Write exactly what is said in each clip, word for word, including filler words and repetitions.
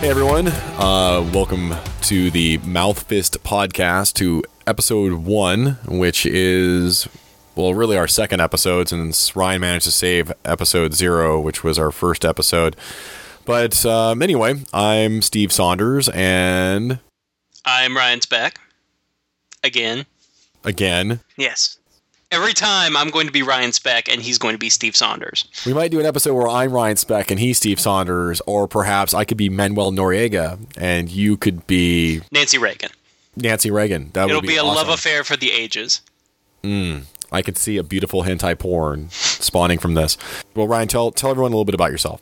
Hey everyone, uh, welcome to the Mouth Fist podcast, to episode one, which is, well, really our second episode since Ryan managed to save episode zero, which was our first episode. But um, anyway, I'm Steve Saunders, and... I'm Ryan Speck. Again. Again. Yes. Every time I'm going to be Ryan Speck and he's going to be Steve Saunders. We might do an episode where I'm Ryan Speck and he's Steve Saunders, or perhaps I could be Manuel Noriega and you could be... Nancy Reagan. Nancy Reagan. That It'll would be, be a awesome. love affair for the ages. Mm, I could see a beautiful hentai porn spawning from this. Well, Ryan, tell tell everyone a little bit about yourself.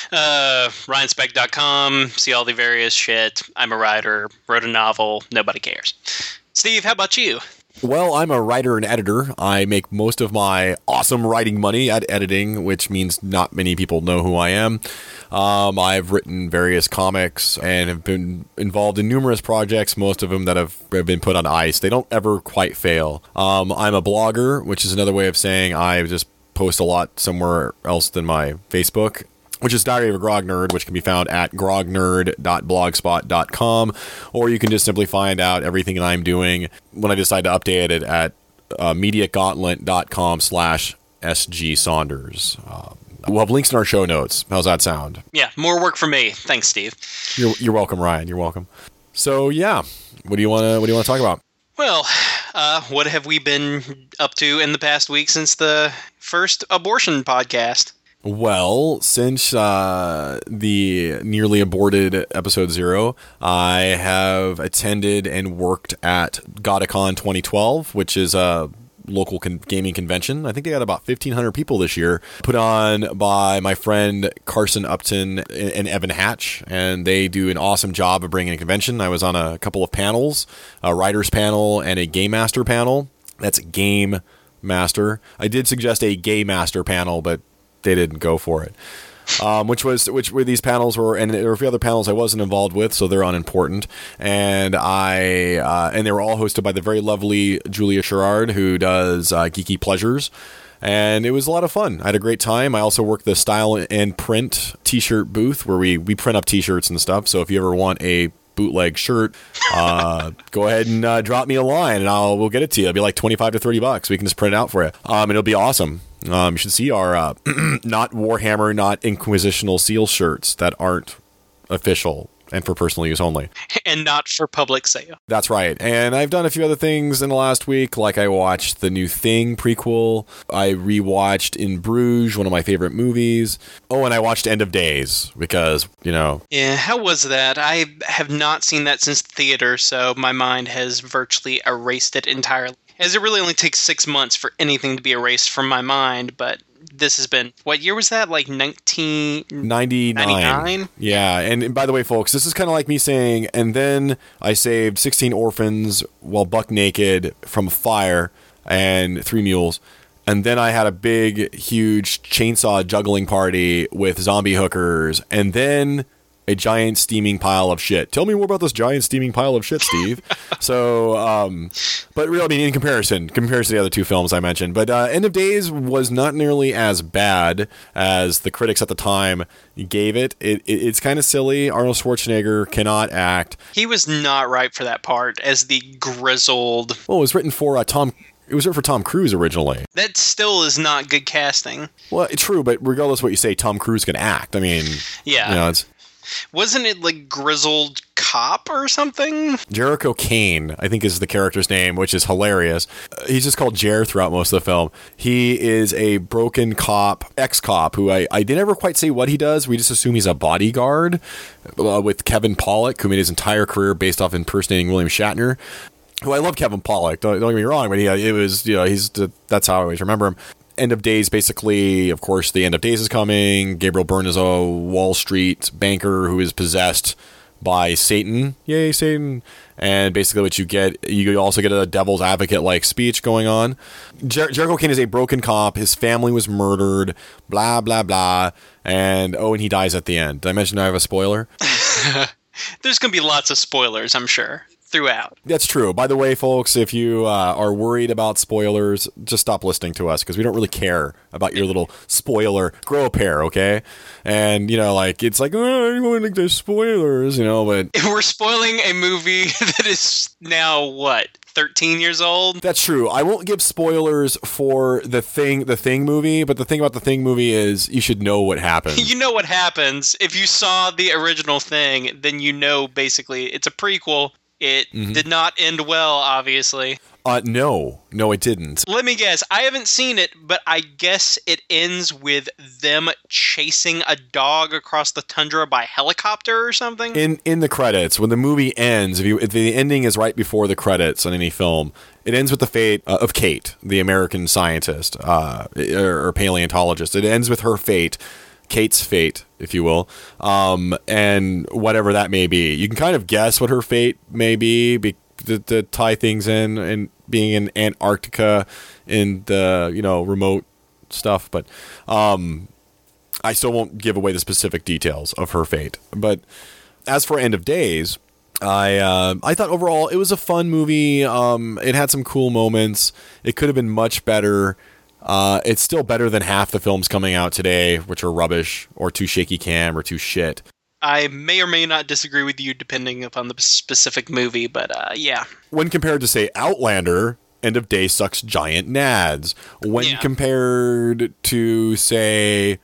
Uh, Ryan Speck dot com. See all the various shit. I'm a writer. Wrote a novel. Nobody cares. Steve, how about you? Well, I'm a writer and editor. I make most of my awesome writing money at editing, which means not many people know who I am. Um, I've written various comics and have been involved in numerous projects, most of them that have, have been put on ice. They don't ever quite fail. Um, I'm a blogger, which is another way of saying I just post a lot somewhere else than my Facebook, which is Diary of a Grog Nerd, which can be found at grog nerd dot blogspot dot com, or you can just simply find out everything that I'm doing when I decide to update it at uh, media gauntlet dot com slash S G Saunders. Uh, we'll have links in our show notes. How's that sound? Yeah, more work for me. Thanks, Steve. You're, you're welcome, Ryan. You're welcome. So, yeah, what do you want to what do you want to talk about? Well, uh, what have we been up to in the past week since the first abortion podcast? Well, since uh, the nearly aborted episode zero, I have attended and worked at GotaCon twenty twelve, which is a local con- gaming convention. I think they got about fifteen hundred people this year, put on by my friend Carson Upton and Evan Hatch, and they do an awesome job of bringing a convention. I was on a couple of panels, a writers panel and a game master panel. That's Game Master. I did suggest a Gay Master panel, but they didn't go for it. Um, which was which were these panels were, and there were a few other panels I wasn't involved with, so they're unimportant. And I uh, and they were all hosted by the very lovely Julia Sherrard, who does uh, Geeky Pleasures, and it was a lot of fun. I had a great time. I also worked the Style and Print T-shirt booth where we we print up T-shirts and stuff. So if you ever want a bootleg shirt, uh, go ahead and uh, drop me a line, and I'll we'll get it to you. It'll be like twenty-five to thirty bucks. We can just print it out for you, um, and it'll be awesome. Um, you should see our uh, not Warhammer, not Inquisitional Seal shirts that aren't official and for personal use only. And not for public sale. That's right. And I've done a few other things in the last week, like I watched the new Thing prequel. I rewatched In Bruges, one of my favorite movies. Oh, and I watched End of Days because, you know. Yeah, how was that? I have not seen that since the theater, so my mind has virtually erased it entirely. As it really only takes six months for anything to be erased from my mind, but this has been, what year was that? Like nineteen ninety-nine? Yeah, and by the way, folks, this is kind of like me saying, and then I saved sixteen orphans while buck naked from a fire and three mules, and then I had a big, huge chainsaw juggling party with zombie hookers, and then a giant steaming pile of shit. Tell me more about this giant steaming pile of shit, Steve. so, um, but really, I mean, in comparison, comparison to the other two films I mentioned, but uh, End of Days was not nearly as bad as the critics at the time gave it. it, it it's kind of silly. Arnold Schwarzenegger cannot act. He was not right for that part as the grizzled... Well, it was written for uh, Tom... It was written for Tom Cruise originally. That still is not good casting. Well, it's true, but regardless of what you say, Tom Cruise can act. I mean, yeah. You know, it's... Wasn't it like Grizzled Cop or something? Jericho Kane, I think is the character's name, which is hilarious. Uh, he's just called Jer throughout most of the film. He is a broken cop, ex-cop, who I, I didn't ever quite say what he does. We just assume he's a bodyguard uh, with Kevin Pollak, who made his entire career based off impersonating William Shatner. Who I love Kevin Pollak, don't, don't get me wrong, but he, it was, you know, he's that's how I always remember him. End of Days, basically, of course, the End of Days is coming. Gabriel Byrne is a Wall Street banker who is possessed by Satan. Yay, Satan. And basically what you get, you also get a devil's advocate-like speech going on. Jer- Jericho Kane is a broken cop. His family was murdered, blah, blah, blah. And, oh, and he dies at the end. Did I mention I have a spoiler? There's going to be lots of spoilers, I'm sure. throughout. That's true. By the way, folks, if you uh, are worried about spoilers, just stop listening to us because we don't really care about your little spoiler. Grow a pair, okay? And, you know, like, it's like, oh, I don't think there's spoilers, you know, but... If we're spoiling a movie that is now, what, thirteen years old? That's true. I won't give spoilers for the Thing, the Thing movie, but the thing about the Thing movie is you should know what happens. You know what happens. If you saw the original Thing, then you know, basically, it's a prequel. It mm-hmm. did not end well, obviously. Uh, no. No, it didn't. Let me guess. I haven't seen it, but I guess it ends with them chasing a dog across the tundra by helicopter or something? In in the credits, when the movie ends, if, you, if the ending is right before the credits on any film, it ends with the fate uh, of Kate, the American scientist uh, or, or paleontologist. It ends with her fate. Kate's fate, if you will, um, and whatever that may be. You can kind of guess what her fate may be, be to, to tie things in, and being in Antarctica in the, you know, remote stuff. But um, I still won't give away the specific details of her fate. But as for End of Days, I uh, I thought overall it was a fun movie. Um, it had some cool moments. It could have been much better. Uh, it's still better than half the films coming out today, which are rubbish or too shaky cam or too shit. I may or may not disagree with you depending upon the specific movie, but uh, yeah. When compared to, say, Outlander, End of Day sucks giant nads. When yeah. compared to, say,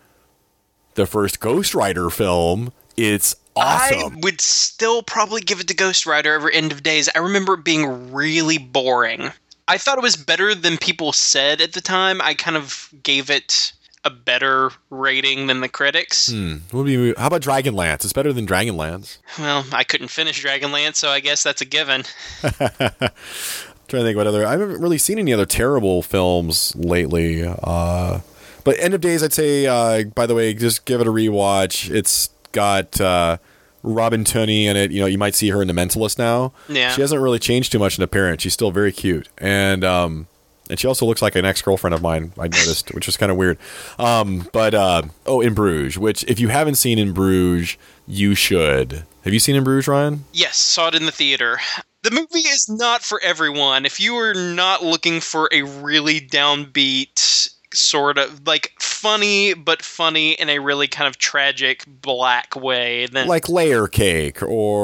the first Ghost Rider film, it's awesome. I would still probably give it to Ghost Rider over End of Days. I remember it being really boring. I thought it was better than people said at the time. I kind of gave it a better rating than the critics. Hmm. What do you, how about Dragonlance? It's better than Dragonlance. Well, I couldn't finish Dragonlance, so I guess that's a given. Trying to think what other... I haven't really seen any other terrible films lately. Uh, but End of Days, I'd say, uh, by the way, just give it a rewatch. It's got... Uh, Robin Tunney in it. You know, you might see her in The Mentalist now. Yeah. She hasn't really changed too much in appearance. She's still very cute. And um, and she also looks like an ex-girlfriend of mine, I noticed, which is kind of weird. Um, but, uh, oh, In Bruges, which if you haven't seen In Bruges, you should. Have you seen In Bruges, Ryan? Yes, saw it in the theater. The movie is not for everyone. If you are not looking for a really downbeat... sort of like funny, but funny in a really kind of tragic black way. Then, like Layer Cake,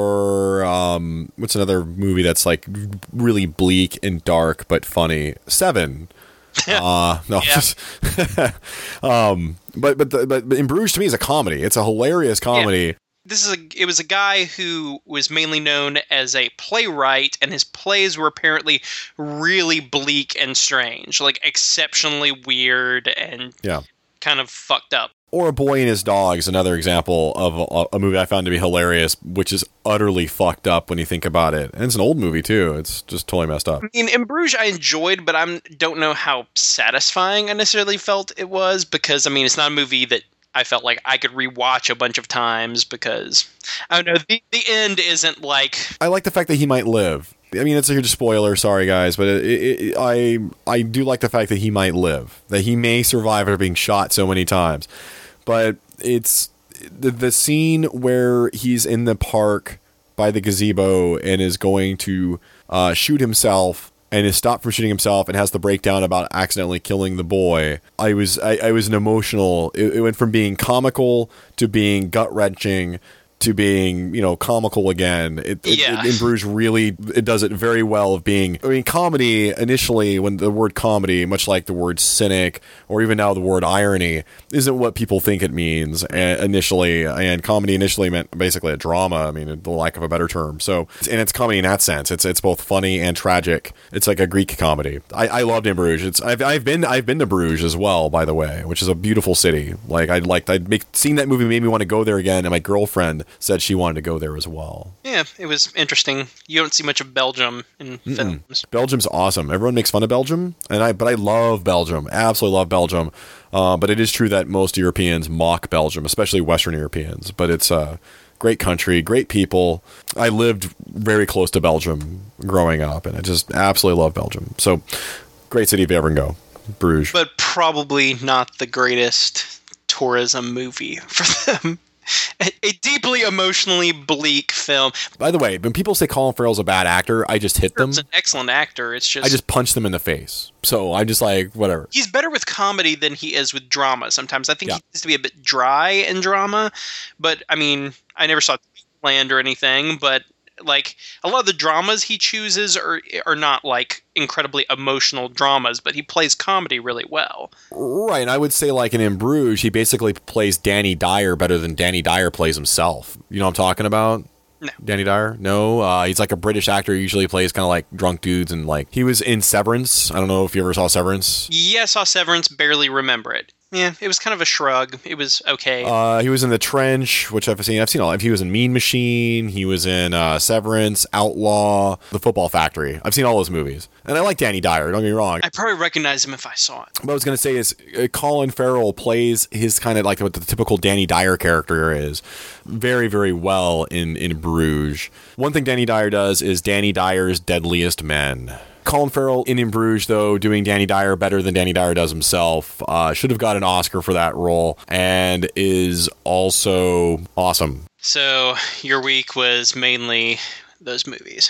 or um, what's another movie that's like really bleak and dark but funny? Seven. uh, no, just um, but but the, but In Bruges to me is a comedy. It's a hilarious comedy. Yeah. This is a. It was a guy who was mainly known as a playwright, and his plays were apparently really bleak and strange, like exceptionally weird and yeah. kind of fucked up. Or A Boy and His Dog is another example of a, a movie I found to be hilarious, which is utterly fucked up when you think about it. And it's an old movie too. It's just totally messed up. I mean, In Bruges I enjoyed, but I don't know how satisfying I necessarily felt it was, because I mean, it's not a movie that I felt like I could rewatch a bunch of times because, I don't know, the, the end isn't like... I like the fact that he might live. I mean, it's a huge spoiler, sorry guys, but it, it, it, I I do like the fact that he might live, that he may survive after being shot so many times. But it's the, the scene where he's in the park by the gazebo and is going to uh, shoot himself and is stopped from shooting himself and has the breakdown about accidentally killing the boy. I was I, I was an emotional. It, it went from being comical to being gut wrenching to being, you know, comical again. It, yeah. it, In Bruges really, it does it very well of being, I mean, comedy initially, when the word comedy, much like the word cynic, or even now the word irony, isn't what people think it means uh, initially. And comedy initially meant basically a drama, I mean, the lack of a better term. So, and it's comedy in that sense. It's it's both funny and tragic. It's like a Greek comedy. I, I loved In Bruges. It's I've I've been I've been to Bruges as well, by the way, which is a beautiful city. Like I'd like I'd make seeing that movie made me want to go there again, and my girlfriend said she wanted to go there as well. Yeah, it was interesting. You don't see much of Belgium in Mm-mm. films. Belgium's awesome. Everyone makes fun of Belgium, and I but I love Belgium. Absolutely love Belgium. Uh, but it is true that most Europeans mock Belgium, especially Western Europeans. But it's a great country, great people. I lived very close to Belgium growing up, and I just absolutely love Belgium. So, great city if you ever can go. Bruges. But probably not the greatest tourism movie for them. a, a deeply emotionally bleak film. By the way, when people say Colin Farrell's a bad actor, I just hit them. He's an excellent actor. It's just I just punch them in the face. So I'm just like, whatever. He's better with comedy than he is with drama sometimes. I think Yeah. he needs to be a bit dry in drama. But, I mean, I never saw Land or anything, but like a lot of the dramas he chooses are are not like incredibly emotional dramas, but he plays comedy really well. Right, and I would say like in In Bruges, he basically plays Danny Dyer better than Danny Dyer plays himself. You know what I'm talking about? No. Danny Dyer? No, uh, he's like a British actor. He usually plays kind of like drunk dudes, and like he was in Severance. I don't know if you ever saw Severance. Yeah, I saw Severance, barely remember it. Yeah, it was kind of a shrug. It was okay. Uh, he was in The Trench, which I've seen. I've seen all. He was in Mean Machine. He was in uh, Severance, Outlaw, The Football Factory. I've seen all those movies, and I like Danny Dyer. Don't get me wrong. I probably recognize him if I saw it. What I was going to say is uh, Colin Farrell plays his kind of like what the typical Danny Dyer character is very, very well in, in Bruges. One thing Danny Dyer does is Danny Dyer's Deadliest Men. Colin Farrell in In Bruges, though, doing Danny Dyer better than Danny Dyer does himself, uh, should have got an Oscar for that role, and is also awesome. So your week was mainly those movies.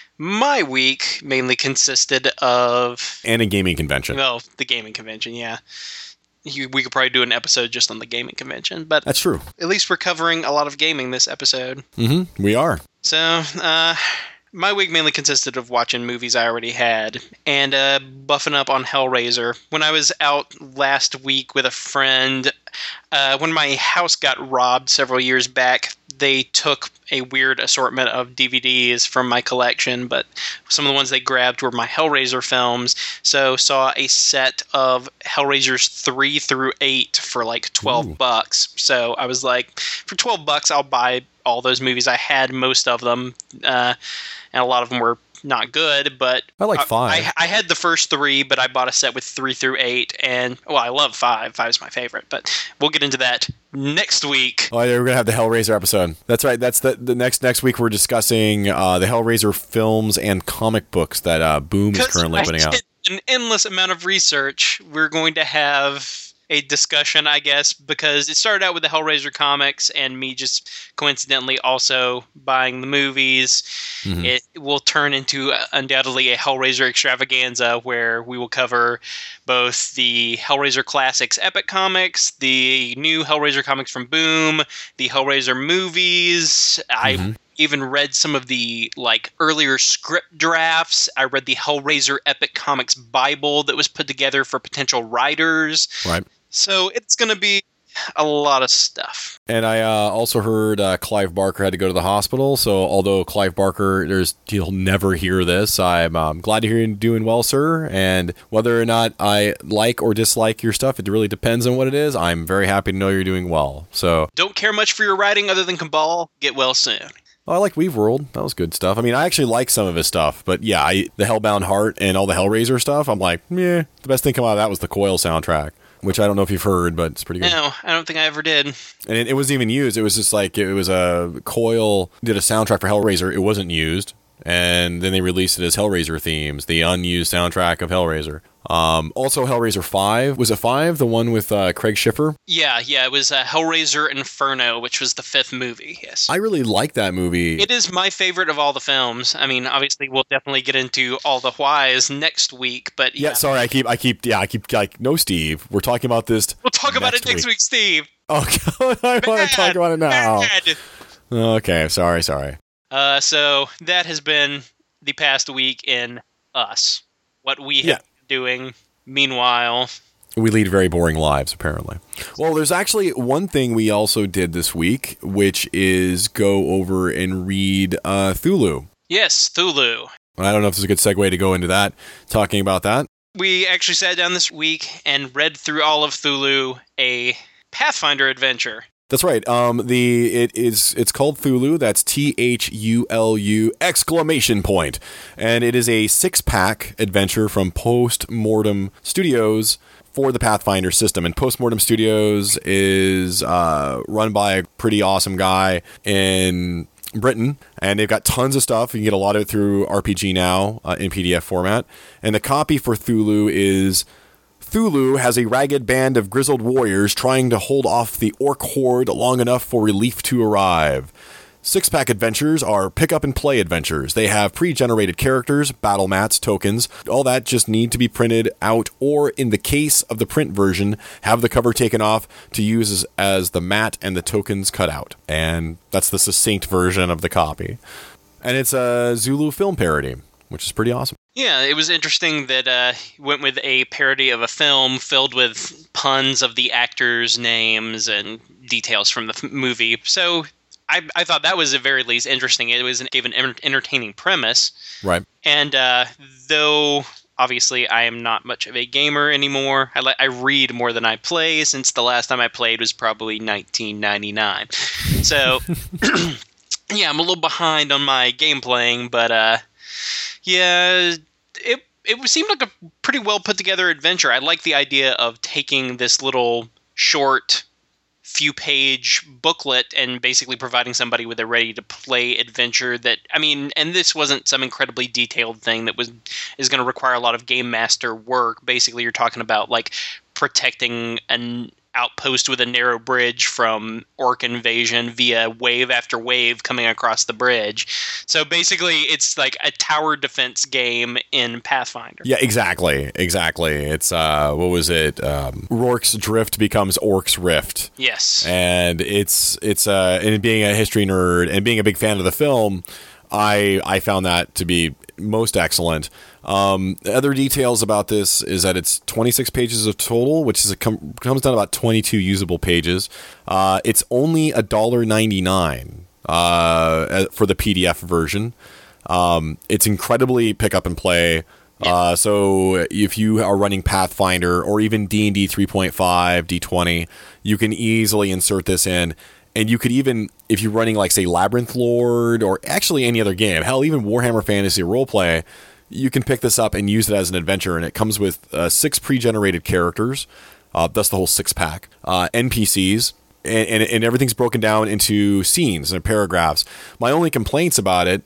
My week mainly consisted of... And a gaming convention. Well, the gaming convention, yeah. You, we could probably do an episode just on the gaming convention, but That's true. at least we're covering a lot of gaming this episode. Mm-hmm. We are. So, uh... my week mainly consisted of watching movies I already had and uh, buffing up on Hellraiser. When I was out last week with a friend, uh, when my house got robbed several years back, they took a weird assortment of D V Ds from my collection, but some of the ones they grabbed were my Hellraiser films. So saw a set of Hellraisers three through eight for like twelve Ooh. bucks. So I was like, for twelve bucks, I'll buy all those movies. I had most of them. Uh, and a lot of them were not good, but I like five. I, I had the first three, but I bought a set with three through eight, and well, I love five. Five is my favorite, but we'll get into that next week. Oh, yeah, we're gonna have the Hellraiser episode. That's right. That's the the next next week. We're discussing uh, the Hellraiser films and comic books that uh, Boom is currently I putting out. did an endless amount of research. We're going to have a discussion, I guess, because it started out with the Hellraiser comics and me just coincidentally also buying the movies. Mm-hmm. It will turn into uh, undoubtedly a Hellraiser extravaganza where we will cover both the Hellraiser Classics Epic Comics, the new Hellraiser comics from Boom, the Hellraiser movies. Mm-hmm. I even read some of the like earlier script drafts. I read the Hellraiser Epic Comics Bible that was put together for potential writers. Right. So it's going to be a lot of stuff. And I uh, also heard uh, Clive Barker had to go to the hospital. So although Clive Barker, there's he'll never hear this, I'm um, glad to hear you doing well, sir. And whether or not I like or dislike your stuff, it really depends on what it is. I'm very happy to know you're doing well. So don't care much for your writing other than Cabal. Get well soon. I like Weave World. That was good stuff. I mean, I actually like some of his stuff, but yeah, I, the Hellbound Heart and all the Hellraiser stuff, I'm like, meh. The best thing come out of that was the Coil soundtrack, which I don't know if you've heard, but it's pretty good. No, I don't think I ever did. And it, it wasn't even used. It was just like, it was a Coil did a soundtrack for Hellraiser. It wasn't used. And then they released it as Hellraiser themes, the unused soundtrack of Hellraiser. Um, also, Hellraiser five. Was it five? The one with uh, Craig Schiffer? Yeah, yeah. It was uh, Hellraiser Inferno, which was the fifth movie, yes. I really like that movie. It is my favorite of all the films. I mean, obviously, we'll definitely get into all the whys next week, but yeah. Yeah, sorry, I keep, I keep, yeah, I keep, like, no, Steve. We're talking about this We'll talk about it next week, week Steve. Okay, I want to talk about it now. Bad. Okay, sorry, sorry. Uh, so that has been the past week in us. What we have Yeah. been doing. Meanwhile, We lead very boring lives, apparently. Well, there's actually one thing we also did this week, which is go over and read uh, Thulu. yes, Thulu. I don't know if this is a good segue to go into that, talking about that. We actually sat down this week and read through all of Thulu, a Pathfinder adventure. That's right. Um, the it is it's called Thulu. That's T H U L U exclamation point, and it is a six pack adventure from Postmortem Studios for the Pathfinder system. And Postmortem Studios is uh, run by a pretty awesome guy in Britain, and they've got tons of stuff. You can get a lot of it through R P G Now uh, in P D F format. And the copy for Thulu is Cthulhu has a ragged band of grizzled warriors trying to hold off the orc horde long enough for relief to arrive. Six-pack adventures are pick-up-and-play adventures. They have pre-generated characters, battle mats, tokens. All that just need to be printed out, or in the case of the print version, have the cover taken off to use as, as the mat and the tokens cut out. And that's the succinct version of the copy. And it's a Zulu film parody, which is pretty awesome. Yeah, it was interesting that uh, went with a parody of a film filled with puns of the actors' names and details from the f- movie. So I, I thought that was at very least interesting. It was an even entertaining premise. Right. And uh, though obviously I am not much of a gamer anymore, I, le- I read more than I play, since the last time I played was probably nineteen ninety-nine. So yeah, I'm a little behind on my game playing, but uh, yeah, it it seemed like a pretty well put together adventure. I like the idea of taking this little short few page booklet and basically providing somebody with a ready to play adventure that, I mean, and this wasn't some incredibly detailed thing that was is going to require a lot of game master work. Basically, you're talking about like protecting an outpost with a narrow bridge from orc invasion via wave after wave coming across the bridge. So basically, it's like a tower defense game in Pathfinder. Yeah, exactly. Exactly. It's, uh, what was it? Um, Rourke's Drift becomes Orc's Rift. Yes. And it's, it's, uh, and being a history nerd and being a big fan of the film, I, I found that to be most excellent. Um, other details about this is that it's twenty-six pages of total, which is a com- comes down to about twenty-two usable pages. Uh, it's only one dollar ninety-nine uh, for the P D F version. Um, it's incredibly pick up and play. Yeah. Uh, so if you are running Pathfinder or even D and D three point five, D twenty, you can easily insert this in. And you could even, if you're running like, say, Labyrinth Lord or actually any other game, hell, even Warhammer Fantasy Roleplay, you can pick this up and use it as an adventure. And it comes with uh, six pre-generated characters, uh, thus the whole six-pack, uh, N P Cs, and, and, and everything's broken down into scenes and paragraphs. My only complaints about it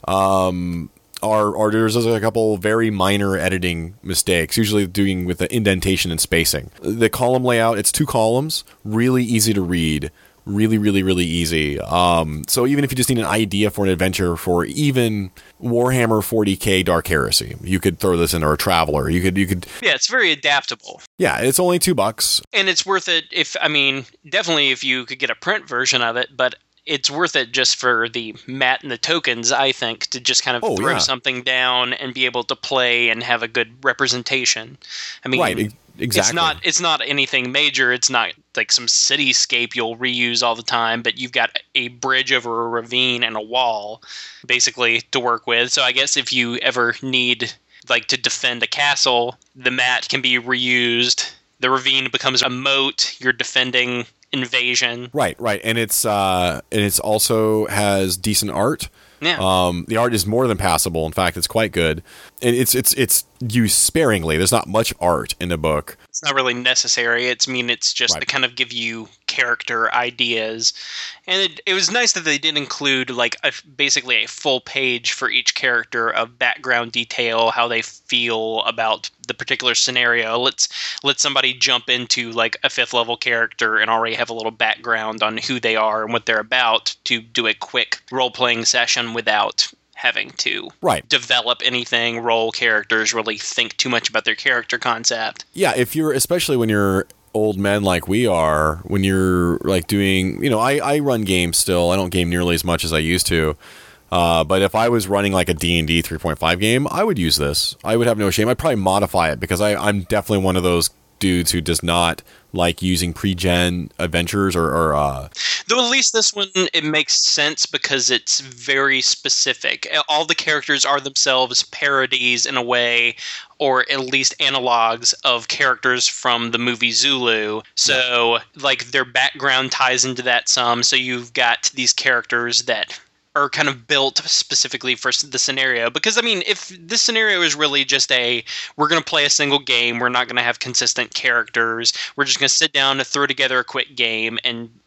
um, are, are there's a couple very minor editing mistakes, usually doing with the indentation and spacing. The column layout, it's two columns, really easy to read. Really, really, really easy. Um, so even if you just need an idea for an adventure for even Warhammer forty K Dark Heresy, you could throw this in, or a Traveler. You could, you could. Yeah, it's very adaptable. Yeah, it's only two bucks, and it's worth it. If I mean, definitely if you could get a print version of it, but it's worth it just for the mat and the tokens. I think to just kind of oh, throw yeah. something down and be able to play and have a good representation. I mean, right. Exactly. It's not it's not anything major. It's not like some cityscape you'll reuse all the time, but you've got a bridge over a ravine and a wall basically to work with. So I guess if you ever need like to defend a castle, the mat can be reused. The ravine becomes a moat. You're defending invasion. Right, right. And it's uh and it's also has decent art. Yeah. Um, the art is more than passable. In fact, it's quite good. And it's it's it's used sparingly. There's not much art in the book. It's not really necessary. It's I mean it's just Right. to kind of give you character ideas. And it, it was nice that they did include like a, basically a full page for each character of background detail, how they feel about the particular scenario. Let's let somebody jump into like a fifth level character and already have a little background on who they are and what they're about to do a quick role playing session without having to Right. develop anything, roll characters, really think too much about their character concept. Yeah, if you're, especially when you're old men like we are, when you're like doing, you know, I, I run games still. I don't game nearly as much as I used to. Uh, but if I was running like a D and D three point five game, I would use this. I would have no shame. I'd probably modify it because I, I'm definitely one of those dudes who does not like using pre-gen adventures or, or uh though at least this one it makes sense because it's very specific. All the characters are themselves parodies in a way, or at least analogs of characters from the movie Zulu. So yeah. like their background ties into that some. So you've got these characters that are kind of built specifically for the scenario. Because, I mean, if this scenario is really just a, we're going to play a single game, we're not going to have consistent characters, we're just going to sit down and throw together a quick game, and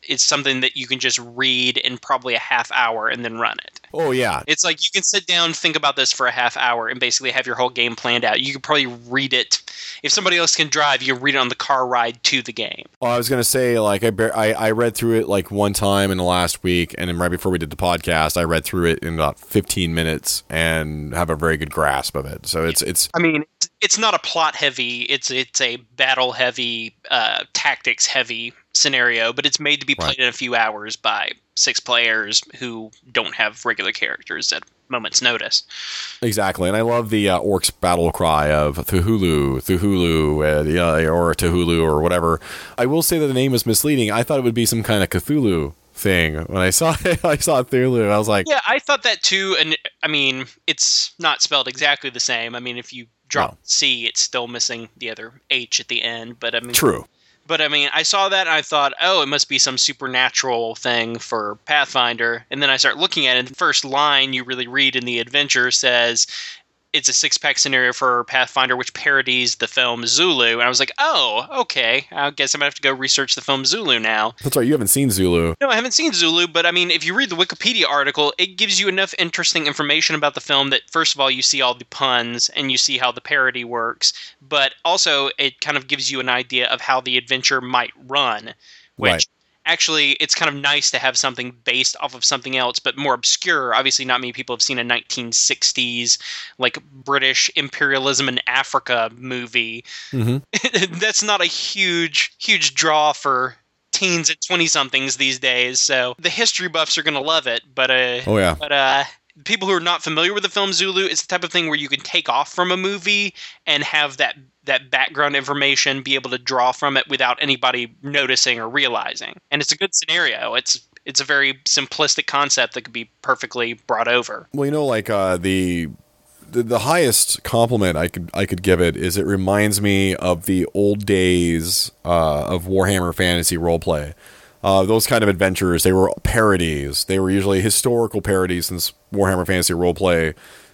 it's something that you can just read in probably a half hour and then run it. Oh, yeah. It's like you can sit down, think about this for a half hour, and basically have your whole game planned out. You could probably read it. If somebody else can drive, you can read it on the car ride to the game. Well, I was going to say, like, I, bar- I I read through it, like, one time in the last week, and then right before we did the podcast, I read through it in about fifteen minutes and have a very good grasp of it. So it's... it's. I mean, it's, it's not a plot-heavy, it's, it's a battle-heavy, uh, tactics-heavy scenario, but it's made to be played right. in a few hours by six players who don't have regular characters at moment's notice. Exactly, and I love the uh, orcs battle cry of Thuhulu, Thuhulu, uh, uh, or Tuhulu, or whatever. I will say that the name was misleading. I thought it would be some kind of Cthulhu thing. When I saw it, I saw Thuhulu, I was like... Yeah, I thought that too, and I mean, it's not spelled exactly the same. I mean, if you drop no. C, it's still missing the other H at the end, but I mean... True. But I mean, I saw that and I thought, oh, it must be some supernatural thing for Pathfinder. And then I start looking at it, and the first line you really read in the adventure says it's a six-pack scenario for Pathfinder, which parodies the film Zulu. And I was like, oh, okay. I guess I'm going to have to go research the film Zulu now. That's right. You haven't seen Zulu. No, I haven't seen Zulu. But I mean, if you read the Wikipedia article, it gives you enough interesting information about the film that, first of all, you see all the puns and you see how the parody works. But also, it kind of gives you an idea of how the adventure might run, which... Right. Actually, it's kind of nice to have something based off of something else, but more obscure. Obviously, not many people have seen a nineteen sixties, like, British imperialism in Africa movie. Mm-hmm. That's not a huge, huge draw for teens and twenty-somethings these days, so the history buffs are going to love it, but, uh, oh, yeah. but, uh, people who are not familiar with the film Zulu, it's the type of thing where you can take off from a movie and have that that background information, be able to draw from it without anybody noticing or realizing. And it's a good scenario. It's it's a very simplistic concept that could be perfectly brought over. Well, you know, like uh, the, the the highest compliment I could I could give it is it reminds me of the old days uh, of Warhammer Fantasy Roleplay. Uh, those kind of adventures, they were parodies. They were usually historical parodies, since Warhammer Fantasy Roleplay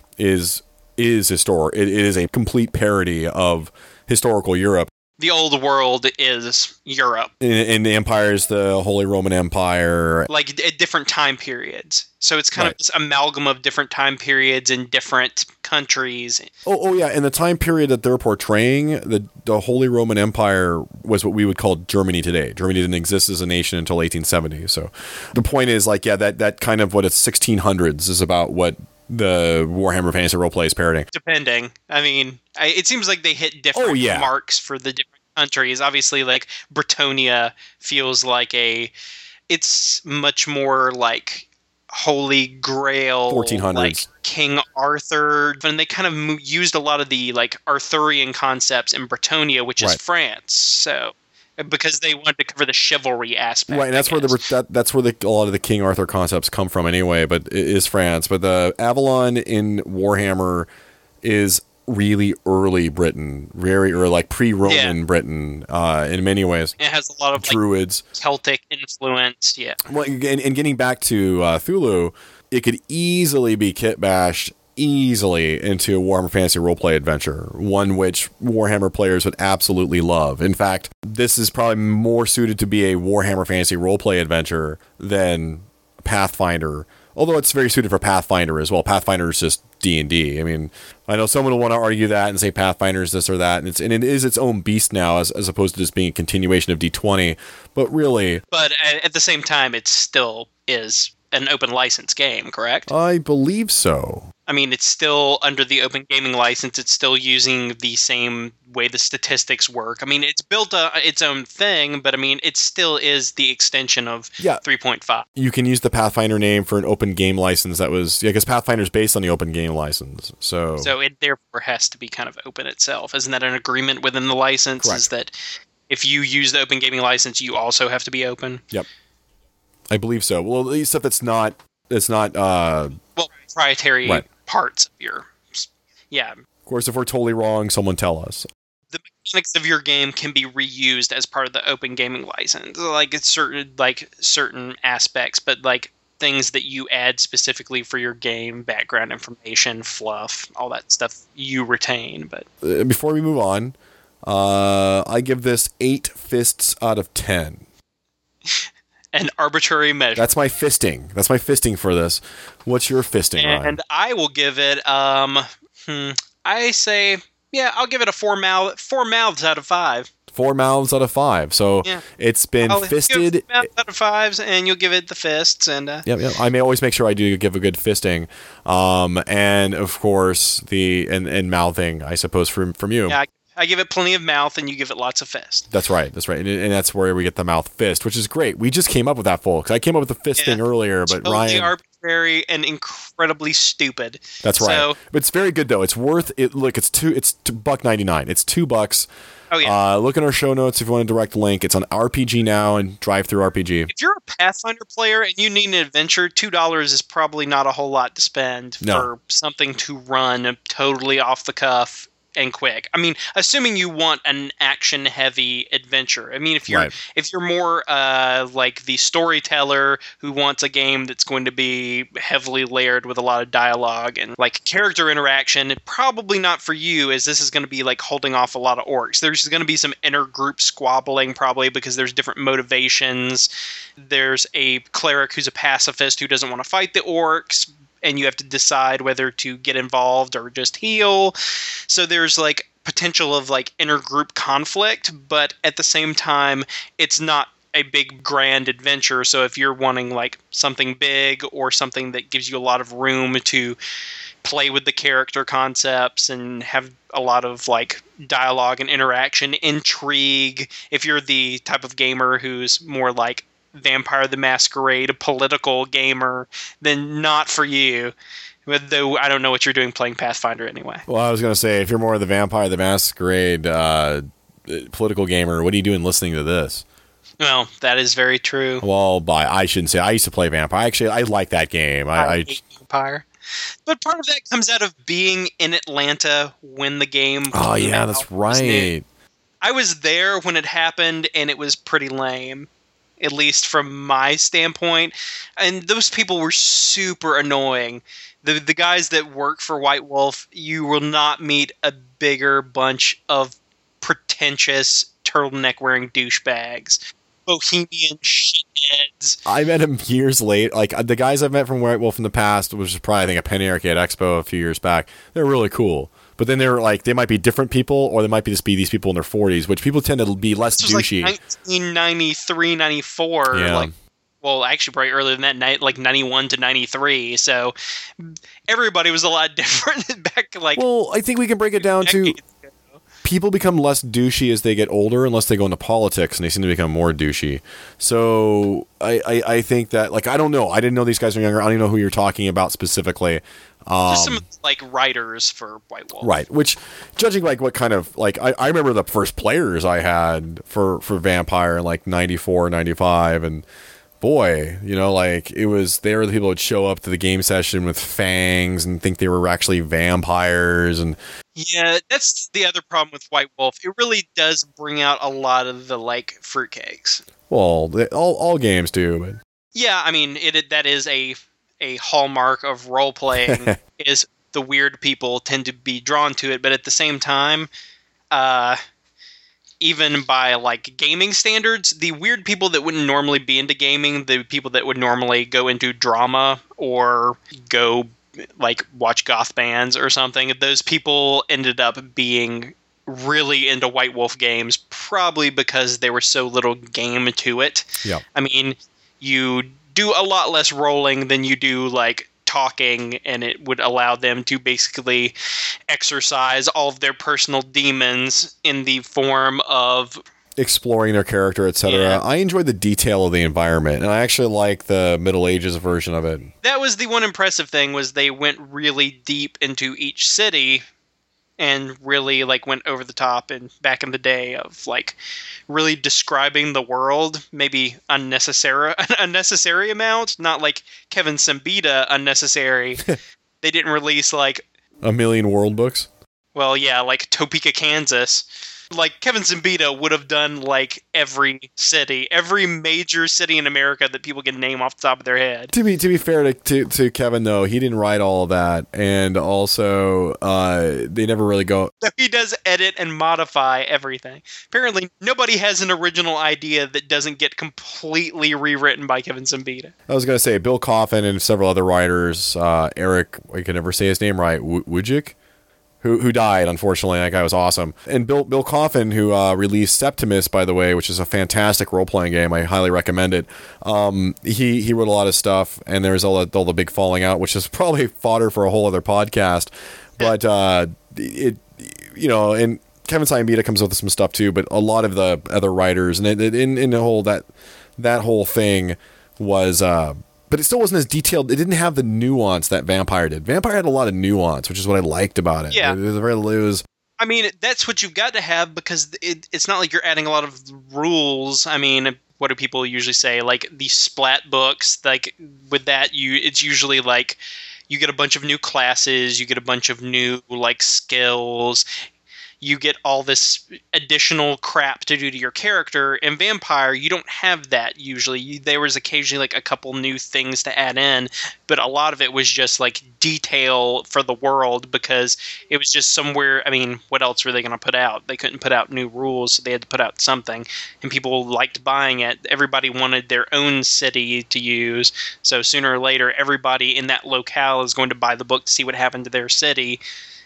is is historic. It, it is a complete parody of historical Europe. The old world is Europe. And, and the empire is the Holy Roman Empire. Like at different time periods. So it's kind right. of this amalgam of different time periods in different countries. Oh, oh yeah. And the time period that they're portraying, the, the Holy Roman Empire was what we would call Germany today. Germany didn't exist as a nation until eighteen seventy. So the point is, like, yeah, that, that kind of what it's sixteen hundreds is about what the Warhammer Fantasy Roleplay is parodying. Depending. I mean, I, it seems like they hit different oh, yeah. marks for the different countries. Obviously, like, Britannia feels like a... It's much more like Holy Grail, fourteen hundreds. Like King Arthur. And they kind of mo- used a lot of the, like, Arthurian concepts in Britannia, which right. is France. So... because they wanted to cover the chivalry aspect, right? And that's where the that, that's where the, a lot of the King Arthur concepts come from, anyway. But it is France. But the Avalon in Warhammer is really early Britain, very early, like pre-Roman yeah. Britain, uh, in many ways. It has a lot of Druids, like, Celtic influence. Yeah. Well, and, and getting back to uh, Cthulhu, it could easily be kit bashed. Easily into a Warhammer Fantasy Roleplay adventure, one which Warhammer players would absolutely love. In fact, this is probably more suited to be a Warhammer Fantasy Roleplay adventure than Pathfinder, although it's very suited for Pathfinder as well. Pathfinder is just D and D. I mean, I know someone will want to argue that and say Pathfinder is this or that, and, it's, and it is its own beast now, as, as opposed to just being a continuation of D twenty, but really... But at the same time, it still is an open license game, correct? I believe so. I mean, it's still under the open gaming license. It's still using the same way the statistics work. I mean, it's built a, its own thing, but I mean, it still is the extension of yeah. three point five. You can use the Pathfinder name for an open game license that was, yeah, because Pathfinder's based on the open game license. So so it therefore has to be kind of open itself. Isn't that an agreement within the license? Correct. Is that if you use the open gaming license, you also have to be open? Yep. I believe so. Well, at least if it's not, it's not, uh... well, proprietary... Right. parts of your yeah of course, if we're totally wrong, someone tell us. The mechanics of your game can be reused as part of the open gaming license, like it's certain like certain aspects, but like things that you add specifically for your game, background information, fluff, all that stuff you retain. But uh, before we move on, uh I give this eight fists out of ten. an arbitrary measure. That's my fisting. That's my fisting for this. What's your fisting, Ryan? And I will give it, um, hmm, I say, yeah, I'll give it a four mouth, four mouths out of five. Four mouths out of five. So Yeah. it's been I'll fisted. give it mouths out of fives, and you'll give it the fists. And uh, Yep, yep. I may always make sure I do give a good fisting, um, and of course the and, and mouthing. I suppose from from you. yeah, I, I give it plenty of mouth, and you give it lots of fist. That's right. That's right. And, and that's where we get the mouth fist, which is great. We just came up with that, folks. I came up with the fist Yeah. thing earlier, but Totally Ryan. arbitrary and incredibly stupid. That's right. So, But it's very good though. It's worth it. Look, it's two. It's two, buck ninety nine. It's two bucks. oh yeah. Uh, look in our show notes if you want a direct link. It's on R P G Now and Drive Through R P G. If you're a Pathfinder player and you need an adventure, two dollars is probably not a whole lot to spend No. for something to run totally off the cuff and quick. I mean, assuming you want an action-heavy adventure. I mean, if you're Right. if you're more uh, like the storyteller who wants a game that's going to be heavily layered with a lot of dialogue and like character interaction, probably not for you, as this is going to be like holding off a lot of orcs. There's going to be some intergroup squabbling probably because there's different motivations. There's a cleric who's a pacifist who doesn't want to fight the orcs, and you have to decide whether to get involved or just heal. So there's like potential of like intergroup conflict, but at the same time, it's not a big grand adventure. So if you're wanting like something big or something that gives you a lot of room to play with the character concepts and have a lot of like dialogue and interaction, intrigue, if you're the type of gamer who's more like Vampire the Masquerade, a political gamer, then not for you. But though I don't know what you're doing playing Pathfinder anyway. Well, I was going to say, if you're more of the Vampire the Masquerade uh, political gamer, what are you doing listening to this? Well, that is very true. Well, by I shouldn't say. I used to play Vampire. Actually, I like that game. I, I I hate Vampire. But part of that comes out of being in Atlanta when the game oh came yeah, out. that's It was new. right. I was there when it happened, and it was pretty lame, at least from my standpoint. And those people were super annoying. The the guys that work for White Wolf, you will not meet a bigger bunch of pretentious turtleneck wearing douchebags, bohemian shitheads. I met him years late. Like uh, the guys I've met from White Wolf in the past, which was probably I think a Penny Arcade Expo a few years back. They're really cool. But then they're like, they might be different people, or they might be just be these people in their forties, which people tend to be less This was douchey. like nineteen ninety-three, ninety-four. Yeah. Like, well, actually, probably earlier than that, night like ninety-one to ninety-three. So everybody was a lot different back. Like, Well, I think we can break it down to decades ago. people become less douchey as they get older, unless they go into politics, and they seem to become more douchey. So I, I, I think that, like, I don't know. I didn't know these guys are younger. I don't even know who you're talking about specifically. Um, Just some like writers for White Wolf. Right, which, judging like what kind of, like, I, I remember the first players I had for, for Vampire in like ninety-four, ninety-five, and boy, you know, like, it was, they were the people that would show up to the game session with fangs and think they were actually vampires, and Yeah, that's the other problem with White Wolf. It really does bring out a lot of the like fruitcakes. well, they, all, all games do, but Yeah, I mean, it, it that is a a hallmark of role playing is the weird people tend to be drawn to it, but at the same time, uh, even by like gaming standards, the weird people that wouldn't normally be into gaming, the people that would normally go into drama or go like watch goth bands or something, those people ended up being really into White Wolf games, probably because there was so little game to it. yeah. I mean, you do a lot less rolling than you do like talking, and it would allow them to basically exercise all of their personal demons in the form of Exploring their character, et cetera. Yeah. I enjoy the detail of the environment, and I actually like the Middle Ages version of it. that was the one impressive thing, was they went really deep into each city and really like went over the top, and back in the day of like really describing the world, maybe unnecessary unnecessary amount, not like Kevin Simbita unnecessary. They didn't release like, A million world books. well, yeah, like Topeka, Kansas. Like, Kevin Zambita would have done, like, every city, every major city in America that people can name off the top of their head. To be to be fair to, to, to Kevin, though, he didn't write all of that, and also uh, they never really go... He does edit and modify everything. Apparently, nobody has an original idea that doesn't get completely rewritten by Kevin Zambita. I was going to say, Bill Coffin and several other writers, uh, Eric, I can never say his name right, Wujcik? Who, who died, unfortunately. That guy was awesome. And Bill Bill Coffin, who uh, released Septimus, by the way, which is a fantastic role-playing game. I highly recommend it. Um, he, he wrote a lot of stuff, and there's all the, all the big falling out, which is probably fodder for a whole other podcast. But, uh, it you know, and Kevin Zambita comes up with some stuff, too, but a lot of the other writers, and it, it, in, in the whole, that, that whole thing was... Uh, But it still wasn't as detailed. It didn't have the nuance that Vampire did. Vampire had a lot of nuance, which is what I liked about it. Yeah. It was very, it was, I mean, that's what you've got to have, because it, it's not like you're adding a lot of rules. I mean, what do people usually say? Like, these splat books, like, with that, you it's usually like you get a bunch of new classes, you get a bunch of new, like, skills. You get all this additional crap to do to your character. In Vampire, you don't have that usually. You, there was occasionally like a couple new things to add in, but a lot of it was just like detail for the world, because it was just somewhere. I mean, what else were they going to put out? They couldn't put out new rules, so they had to put out something, and people liked buying it. Everybody wanted their own city to use, so sooner or later, everybody in that locale is going to buy the book to see what happened to their city,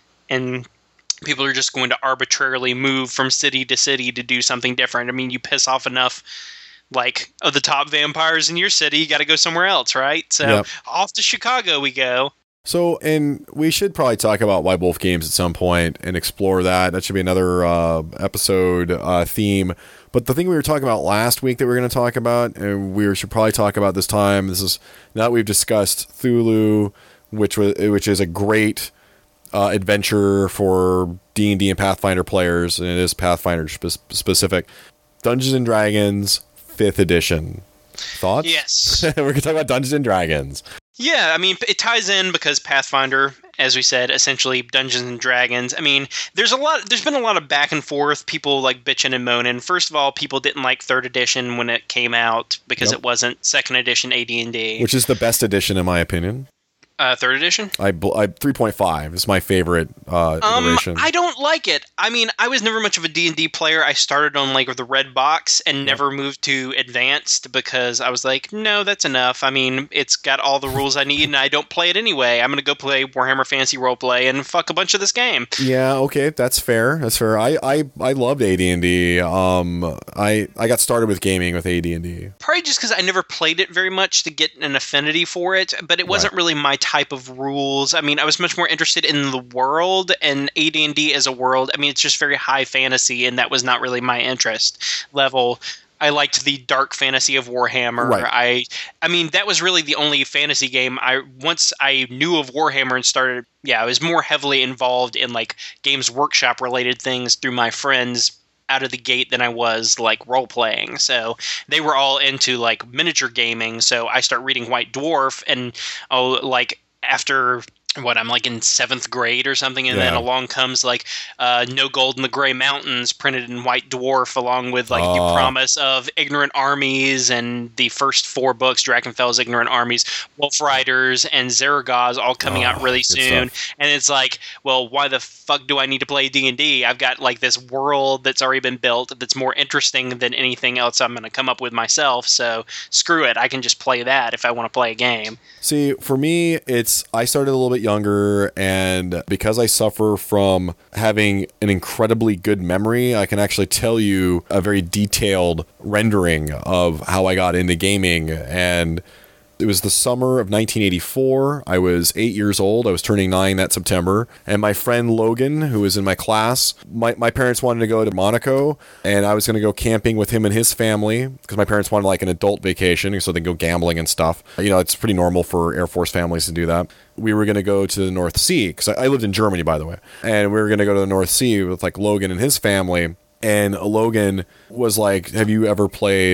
and people are just going to arbitrarily move from city to city to do something different. I mean, you piss off enough, like, of the top vampires in your city, you got to go somewhere else, right? So Yep. Off to Chicago we go. So, and we should probably talk about White Wolf Games at some point and explore that. That should be another uh, episode uh, theme. But the thing we were talking about last week that we are going to talk about, and we should probably talk about this time, this is, now that we've discussed Cthulhu, which was which is a great... Uh, adventure for D and D and Pathfinder players, and it is Pathfinder spe- specific. Dungeons and Dragons fifth edition. Thoughts? Yes. We're going to talk about Dungeons and Dragons. Yeah, I mean, it ties in because Pathfinder, as we said, essentially Dungeons and Dragons. I mean, there's a lot. There's been a lot of back and forth. People like bitching and moaning. First of all, people didn't like third edition when it came out because Nope. it wasn't second edition A D and D. Which is the best edition, in my opinion. Uh, third edition? I, I three point five is my favorite uh, Um, iteration. I don't like it. I mean, I was never much of a D and D player. I started on like the red box and never moved to advanced because I was like, no, that's enough. I mean, it's got all the rules I need and I don't play it anyway. I'm going to go play Warhammer Fantasy Roleplay and fuck a bunch of this game. Yeah, okay, that's fair. That's fair. I I, I loved A D and D. Um, I I got started with gaming with A D and D. Probably just because I never played it very much to get an affinity for it, but it wasn't Right. really my type of rules. I mean, I was much more interested in the world, and A D and D as a world, I mean, it's just very high fantasy, and that was not really my interest level. I liked the dark fantasy of Warhammer. Right. I I mean, that was really the only fantasy game I once I knew of Warhammer and started, yeah, I was more heavily involved in like Games Workshop related things through my friends out of the gate than I was like role playing. So they were all into like miniature gaming. So I start reading White Dwarf and oh, like after what I'm like in seventh grade or something, and Yeah. then along comes like uh, No Gold in the Gray Mountains printed in White Dwarf, along with like Oh. the promise of Ignorant Armies and the first four books, Drakenfell's Ignorant Armies, Wolf Riders, and Zaragoz all coming out Oh, really good soon. stuff. And it's like, well, why the fuck do I need to play D and D? I've got like this world that's already been built that's more interesting than anything else I'm going to come up with myself. So screw it. I can just play that if I want to play a game. See, for me, it's I started a little bit younger, and because I suffer from having an incredibly good memory, I can actually tell you a very detailed rendering of how I got into gaming. And it was the summer of nineteen eighty-four. I was eight years old. I was turning nine that September. And my friend Logan, who was in my class, my, my parents wanted to go to Monaco, and I was going to go camping with him and his family because my parents wanted like an adult vacation so they can go gambling and stuff. You know, it's pretty normal for Air Force families to do that. We were going to go to the North Sea because I, I lived in Germany, by the way. And we were going to go to the North Sea with like Logan and his family. And Logan was like, have you ever played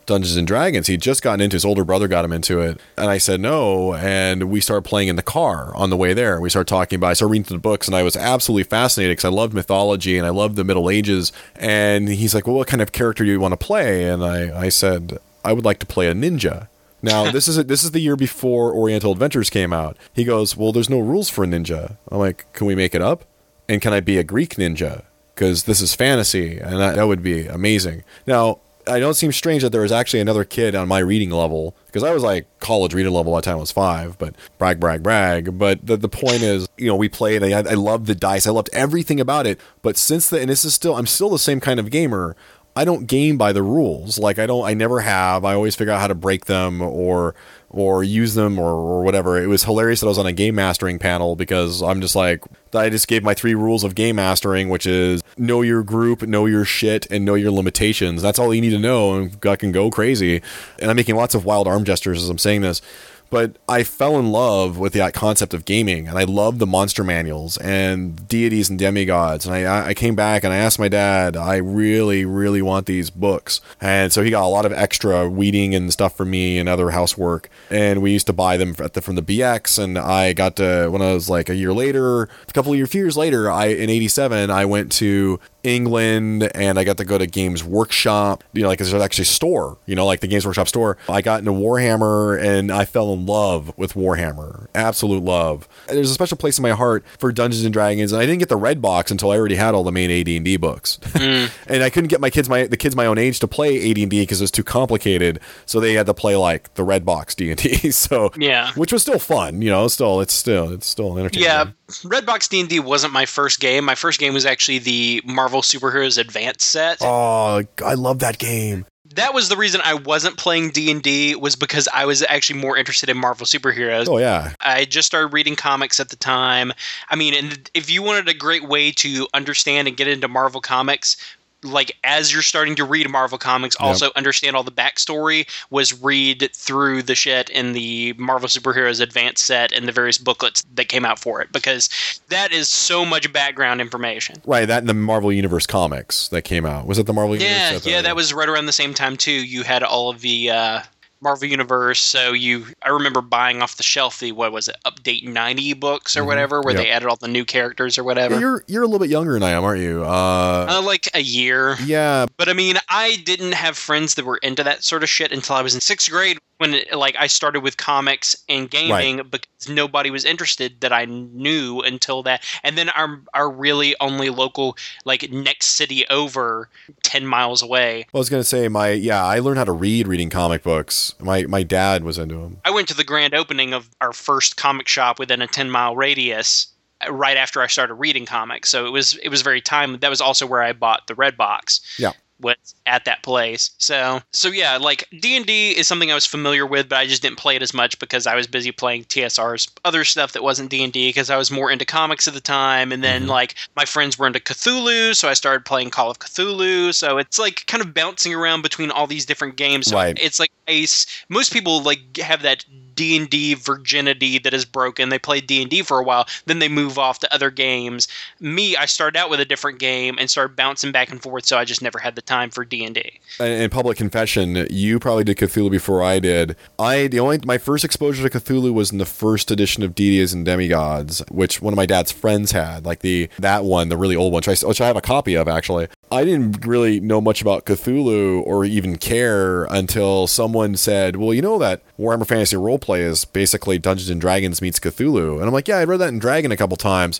Dungeons and Dragons. He'd just gotten into it. His older brother got him into it. And I said no. And we started playing in the car on the way there. We started talking about, I started reading through the books, and I was absolutely fascinated because I loved mythology and I loved the Middle Ages. And he's like, well, what kind of character do you want to play? And I, I said, I would like to play a ninja. Now, this is a, this is the year before Oriental Adventures came out. He goes, well, there's no rules for a ninja. I'm like, can we make it up? And can I be a Greek ninja? Because this is fantasy, and that, that would be amazing. Now, I know it seems strange that there was actually another kid on my reading level, because I was like college reading level by the time I was five, but brag, brag, brag. But the, the point is, you know, we played, and I, I loved the dice. I loved everything about it. But since the, and this is still, I'm still the same kind of gamer. I don't game by the rules. Like I don't, I never have. I always figure out how to break them or or use them or, or whatever. It was hilarious that I was on a game mastering panel because I'm just like, I just gave my three rules of game mastering, which is know your group, know your shit, and know your limitations. That's all you need to know, and I can go crazy. And I'm making lots of wild arm gestures as I'm saying this. But I fell in love with the concept of gaming, and I loved the monster manuals and deities and demigods. And I, I came back and I asked my dad, I really, really want these books. And so he got a lot of extra weeding and stuff for me and other housework. And we used to buy them at the, from the B X. And I got to, when I was like a year later, a couple of year, few years later, I in eighty-seven, I went to England and I got to go to Games Workshop, you know, like there's actually a store, you know, like the Games Workshop store. I got into Warhammer and I fell in love with Warhammer. Absolute love. There's a special place in my heart for Dungeons and Dragons, and I didn't get the red box until I already had all the main A D and D books. Mm. And I couldn't get my kids, my the kids my own age to play A D and D because it was too complicated. So they had to play like the red box D and D. So yeah, which was still fun, you know. Still, it's still it's still entertaining. Yeah, Redbox D and D wasn't my first game. My first game was actually the Marvel Superheroes Advance set. Oh, I love that game. That was the reason I wasn't playing D and D, was because I was actually more interested in Marvel superheroes. Oh, yeah. I just started reading comics at the time. I mean, and if you wanted a great way to understand and get into Marvel comics, like as you're starting to read Marvel comics, yep. also understand all the backstory, was read through the shit in the Marvel Superheroes Advance set and the various booklets that came out for it, because that is so much background information. Right, that and the Marvel Universe comics that came out. Was it the Marvel yeah, Universe? Yeah, yeah, that was right around the same time too. You had all of the uh, Marvel Universe, so you I remember buying off the shelf the, what was it, Update ninety books or mm-hmm. whatever, where yep. they added all the new characters or whatever. Yeah, you're you're a little bit younger than I am, aren't you? Uh, uh, like a year. Yeah. But I mean, I didn't have friends that were into that sort of shit until I was in sixth grade, when it, like I started with comics and gaming, right. because nobody was interested that I knew until that. And then our our really only local, like next city over, ten miles away. Well, I was gonna say my yeah, I learned how to read reading comic books. My my dad was into them. I went to the grand opening of our first comic shop within a ten mile radius right after I started reading comics. So it was it was very timely. That was also where I bought the red box. Yeah. Was at that place. So so yeah, like D and D is something I was familiar with, but I just didn't play it as much because I was busy playing T S R's other stuff that wasn't D and D, because I was more into comics at the time. And then mm-hmm. like my friends were into Cthulhu, so I started playing Call of Cthulhu. So it's like kind of bouncing around between all these different games. So right. It's like ace. Most people like have that D and D virginity that is broken. They play D and D for a while, then they move off to other games. Me, I started out with a different game and started bouncing back and forth, so I just never had the time for D and D. In public confession, you probably did Cthulhu before I did. I the only my first exposure to Cthulhu was in the first edition of Deities and Demigods, which one of my dad's friends had, like the that one, the really old one, which I, which I have a copy of actually. I didn't really know much about Cthulhu or even care until someone said, well, you know that Warhammer Fantasy Roleplay is basically Dungeons and Dragons meets Cthulhu. And I'm like, yeah, I read that in Dragon a couple times.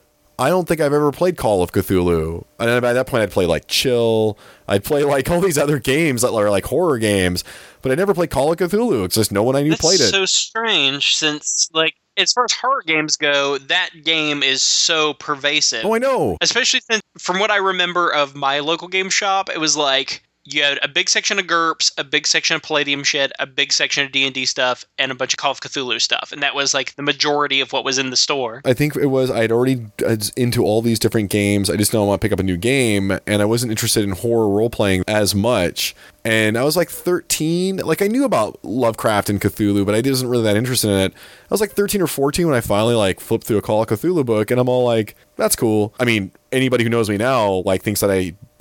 I don't think I've ever played Call of Cthulhu. And then by that point, I'd play like Chill. I'd play like all these other games that are like horror games, but I never played Call of Cthulhu. It's just no one I knew That's played it. That's so strange, since like as far as horror games go, that game is so pervasive. Oh, I know. Especially since, from what I remember of my local game shop, it was like you had a big section of GURPS, a big section of Palladium shit, a big section of D and D stuff, and a bunch of Call of Cthulhu stuff. And that was like the majority of what was in the store. I think it was, I'd already I was into all these different games. I just know I want to pick up a new game, and I wasn't interested in horror role-playing as much. And I was like thirteen. Like, I knew about Lovecraft and Cthulhu, but I wasn't really that interested in it. I was like thirteen or fourteen when I finally like flipped through a Call of Cthulhu book, and I'm all like, that's cool. I mean, anybody who knows me now like thinks that I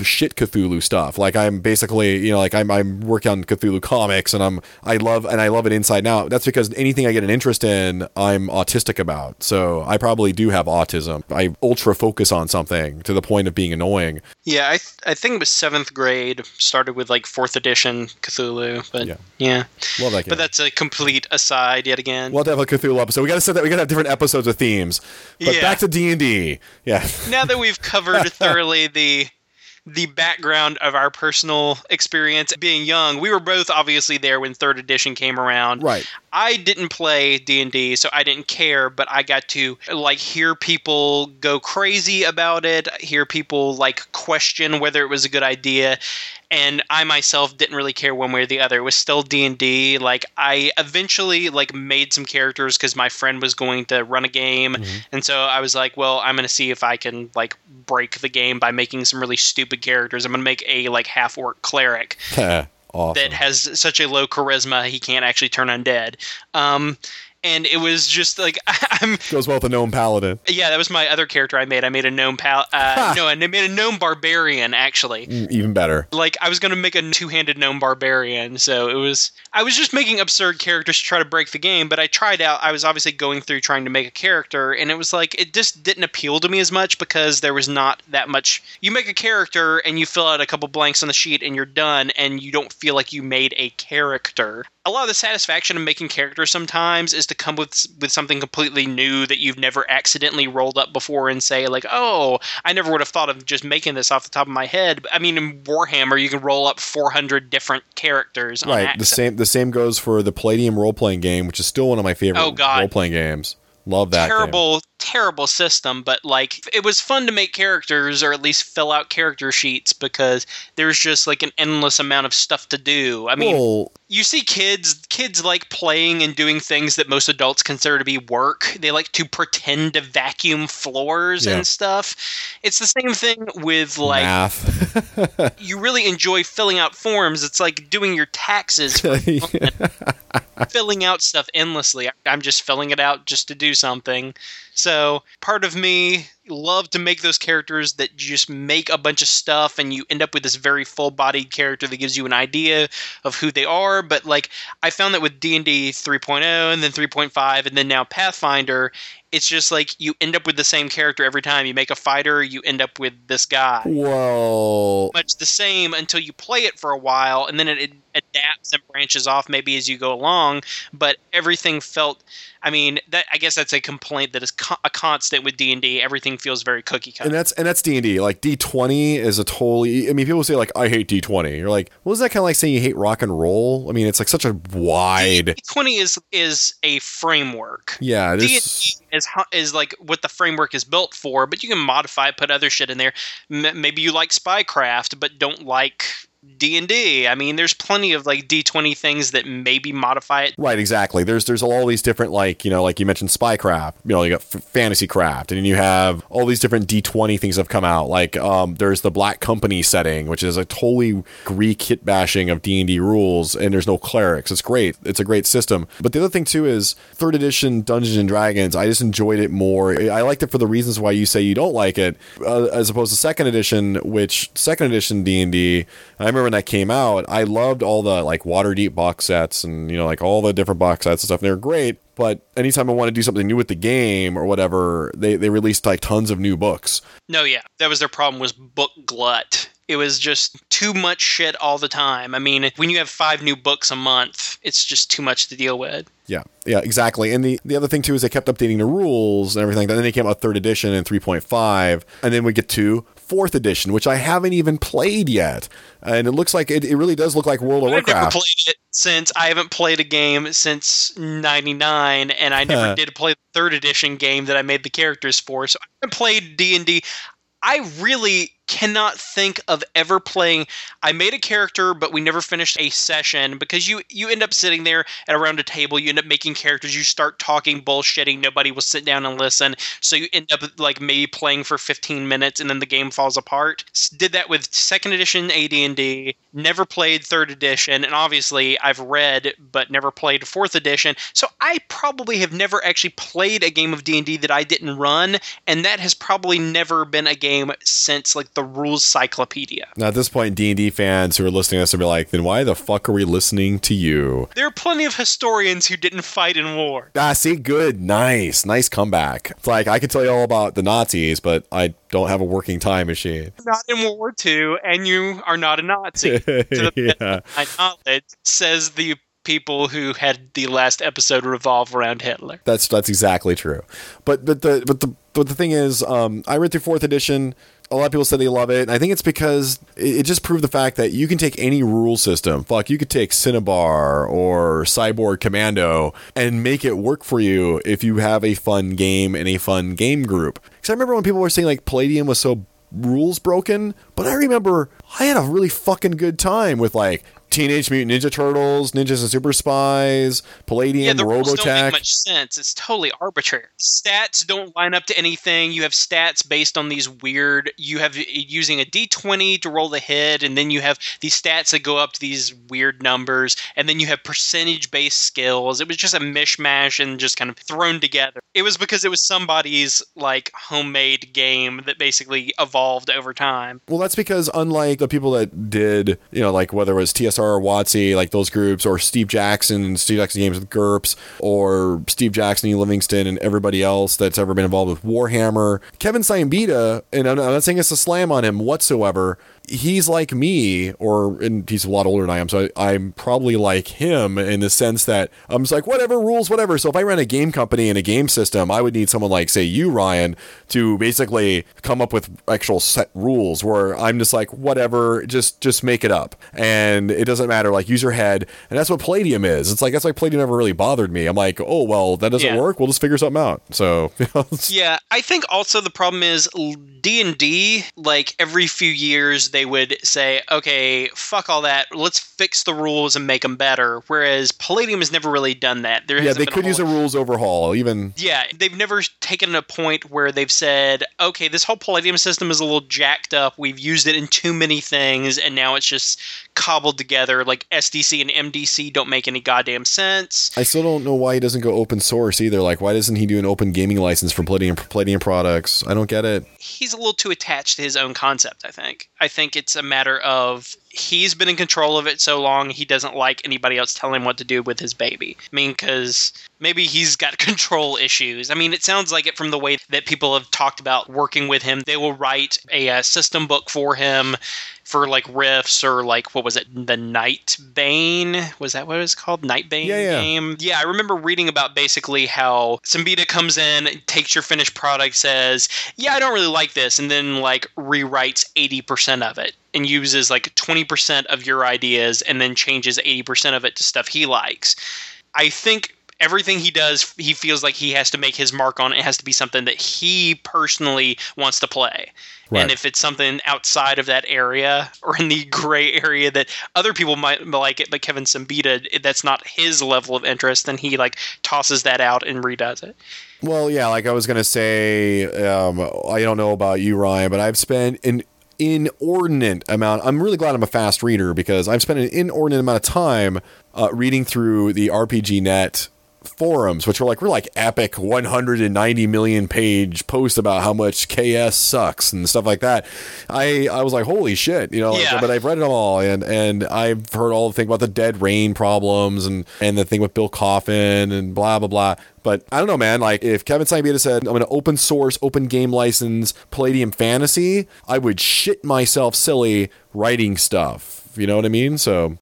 the shit Cthulhu stuff. Like I'm basically, you know, like I'm I'm working on Cthulhu comics, and I'm I love and I love it inside and out. That's because anything I get an interest in, I'm autistic about. So I probably do have autism. I ultra focus on something to the point of being annoying. Yeah, I th- I think it was seventh grade. Started with like fourth edition Cthulhu, but yeah, yeah. Love that game. But that's a complete aside yet again. We'll have to have a Cthulhu episode. We got to set that. We got to have different episodes with themes. But yeah. back to D and D. Yeah. Now that we've covered thoroughly the the background of our personal experience being young, we were both obviously there when third edition came around. Right. I didn't play D and D, so I didn't care, but I got to like hear people go crazy about it, hear people like question whether it was a good idea. And I myself didn't really care one way or the other. It was still D and D. Like I eventually like made some characters because my friend was going to run a game, mm-hmm. and so I was like, "Well, I'm going to see if I can like break the game by making some really stupid characters. I'm going to make a like half orc cleric awesome. that has such a low charisma he can't actually turn undead." Um, And it was just like I'm goes well with a gnome paladin. Yeah, that was my other character I made. I made a gnome pal. Uh, no, I made a gnome barbarian actually. Even better. Like I was gonna make a two-handed gnome barbarian, so it was. I was just making absurd characters to try to break the game, but I tried out. I was obviously going through trying to make a character, and it was like it just didn't appeal to me as much because there was not that much. You make a character and you fill out a couple blanks on the sheet, and you're done, and you don't feel like you made a character. A lot of the satisfaction of making characters sometimes is to come with with something completely new that you've never accidentally rolled up before and say like, oh, I never would have thought of just making this off the top of my head. I mean, in Warhammer, you can roll up four hundred different characters. Right. On the same the same goes for the Palladium role-playing game, which is still one of my favorite oh, God. role-playing games. Love that terrible, game. terrible system, but like it was fun to make characters or at least fill out character sheets because there's just like an endless amount of stuff to do. I mean, well, you see kids, kids like playing and doing things that most adults consider to be work. They like to pretend to vacuum floors yeah. and stuff. It's the same thing with like math. You really enjoy filling out forms. It's like doing your taxes. For filling out stuff endlessly. I'm just filling it out just to do something. So part of me loved to make those characters that just make a bunch of stuff and you end up with this very full-bodied character that gives you an idea of who they are. But like I found that with D and D three point oh and then three point five and then now Pathfinder, it's just like you end up with the same character every time. You make a fighter, you end up with this guy. Whoa. Much the same until you play it for a while, and then it, it adapts and branches off maybe as you go along. But everything felt, I mean, that I guess that's a complaint that is co- a constant with D and D. Everything feels very cookie cutter. And that's and that's D and D. Like D twenty is a totally. I mean, people say like I hate D twenty. You're like, well, is that kind of like saying you hate rock and roll? I mean, it's like such a wide. D twenty is is a framework. Yeah, D and D this is is like what the framework is built for, but you can modify it, put other shit in there. M- maybe you like Spycraft, but don't like D and D. I mean, there's plenty of like D twenty things that maybe modify it. Right, exactly. There's there's all these different, like, you know, like you mentioned Spycraft, you know, you got F- Fantasy Craft, and then you have all these different D twenty things that have come out. Like um, there's the Black Company setting, which is a totally Greek hit bashing of D and D rules, and there's no clerics. It's great. It's a great system. But the other thing too is third edition Dungeons and Dragons, I just enjoyed it more. I liked it for the reasons why you say you don't like it, uh, as opposed to second edition, which second edition D and D, I remember when that came out, I loved all the like Waterdeep box sets and, you know, like all the different box sets and stuff. They're great, but anytime I want to do something new with the game or whatever, they, they released like tons of new books. No, yeah, that was their problem, was book glut. It was just too much shit all the time. I mean, when you have five new books a month, it's just too much to deal with. Yeah, yeah, exactly. And the, the other thing, too, is they kept updating the rules and everything. Then they came out third edition and three point five. And then we get to fourth edition, which I haven't even played yet. And it looks like, it, it really does look like World of I've Warcraft. never played it since, I haven't played a game since ninety-nine, and I never did play the third edition game that I made the characters for. So I haven't played D and D. I really cannot think of ever playing. I made a character, but we never finished a session because you you end up sitting there at around a table, you end up making characters, you start talking bullshitting, nobody will sit down and listen, so you end up like maybe playing for fifteen minutes and then the game falls apart. Did that with second edition A D and D, never played third edition, and obviously I've read but never played fourth edition, so I probably have never actually played a game of D and D that I didn't run, and that has probably never been a game since like the the rules cyclopedia. Now, at this point, D and D fans who are listening to this will be like, then why the fuck are we listening to you? There are plenty of historians who didn't fight in war. Ah, see, good. Nice. Nice comeback. It's like, I can tell you all about the Nazis, but I don't have a working time machine. Not in World War Two, and you are not a Nazi. To the Yeah. best of my knowledge, says the people who had the last episode revolve around Hitler. That's that's exactly true. But but the but the but the thing is, um, I read through fourth edition. A lot of people said they love it, and I think it's because it, it just proved the fact that you can take any rule system. Fuck, you could take Cinnabar or Cyborg Commando and make it work for you if you have a fun game and a fun game group. Because I remember when people were saying like Palladium was so rules broken, but I remember I had a really fucking good time with like Teenage Mutant Ninja Turtles, Ninjas and Super Spies, Palladium, Yeah, the rules don't Robotech. make much sense. It's totally arbitrary. Stats don't line up to anything. You have stats based on these weird... You have using a d twenty to roll the hit, and then you have these stats that go up to these weird numbers, and then you have percentage-based skills. It was just a mishmash and just kind of thrown together. It was because it was somebody's, like, homemade game that basically evolved over time. Well, that's because unlike the people that did, you know, like whether it was T S R or WotC, like those groups, or Steve Jackson and Steve Jackson Games with GURPS, or Steve Jackson, E. Livingston, and everybody else that's ever been involved with Warhammer, Kevin Siembita, and I'm not saying it's a slam on him whatsoever, he's like me, or and he's a lot older than I am, so I, I'm probably like him in the sense that I'm just like, whatever, rules, whatever. So if I ran a game company and a game system, I would need someone like, say, you, Ryan, to basically come up with actual set rules where I'm just like, whatever, just just make it up. And it doesn't matter, like, use your head. And that's what Palladium is. It's like, that's why Palladium never really bothered me. I'm like, oh, well, that doesn't Yeah. work. We'll just figure something out. So, you know, Yeah, I think also the problem is D and D, like every few years they would say, okay, fuck all that, let's fix the rules and make them better, whereas Palladium has never really done that. There yeah, hasn't they been could whole- use a rules overhaul, even. Yeah, they've never taken a point where they've said, okay, this whole Palladium system is a little jacked up, we've used it in too many things, and now it's just cobbled together, like S D C and M D C don't make any goddamn sense. I still don't know why he doesn't go open source either. Like, why doesn't he do an open gaming license for Palladium, Palladium products? I don't get it. He's a little too attached to his own concept, I think. I think it's a matter of he's been in control of it so long, he doesn't like anybody else telling him what to do with his baby. I mean, because maybe he's got control issues. I mean, it sounds like it from the way that people have talked about working with him. They will write a, uh system book for him for like riffs or like, what was it, the Nightbane? Was that what it was called? Nightbane Yeah, yeah. game? Yeah, I remember reading about basically how Siembita comes in, takes your finished product, says, yeah, I don't really like this, and then like rewrites eighty percent of it and uses like twenty percent of your ideas and then changes eighty percent of it to stuff he likes. I think everything he does, he feels like he has to make his mark on it. It has to be something that he personally wants to play. Right. And if it's something outside of that area or in the gray area that other people might like it, but Kevin Siembita, that's not his level of interest, then he like tosses that out and redoes it. Well, yeah, like I was going to say, um, I don't know about you, Ryan, but I've spent an inordinate amount. I'm really glad I'm a fast reader because I've spent an inordinate amount of time uh, reading through the R P G Net forums, which were like, we're like epic one hundred ninety million page posts about how much K S sucks and stuff like that. I, I was like, holy shit, you know, like, Yeah. but I've read it all, and, and I've heard all the thing about the Dead Rain problems and, and the thing with Bill Coffin and blah, blah, blah. But I don't know, man, like if Kevin Siembita said, I'm going to open source, open game license Palladium Fantasy, I would shit myself silly writing stuff. You know what I mean? So,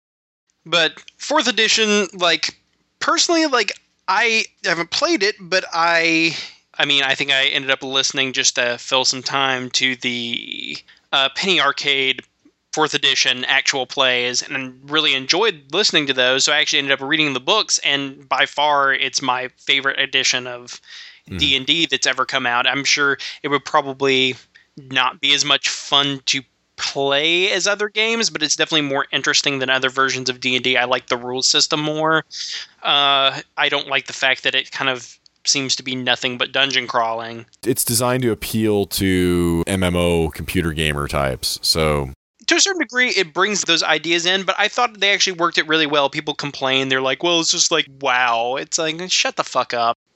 But fourth edition, like personally, like I haven't played it, but I, I mean, I think I ended up listening just to fill some time to the uh, Penny Arcade fourth edition actual plays and really enjoyed listening to those. So I actually ended up reading the books, and by far it's my favorite edition of D and D that's ever come out. I'm sure it would probably not be as much fun to play as other games, but it's definitely more interesting than other versions of D and D. I like the rule system more. Uh, I don't like the fact that it kind of seems to be nothing but dungeon crawling. it's designed to appeal to M M O computer gamer types. So, To a certain degree, it brings those ideas in, but I thought they actually worked it really well. People complain. They're like, well, it's just like, wow. It's like, shut the fuck up.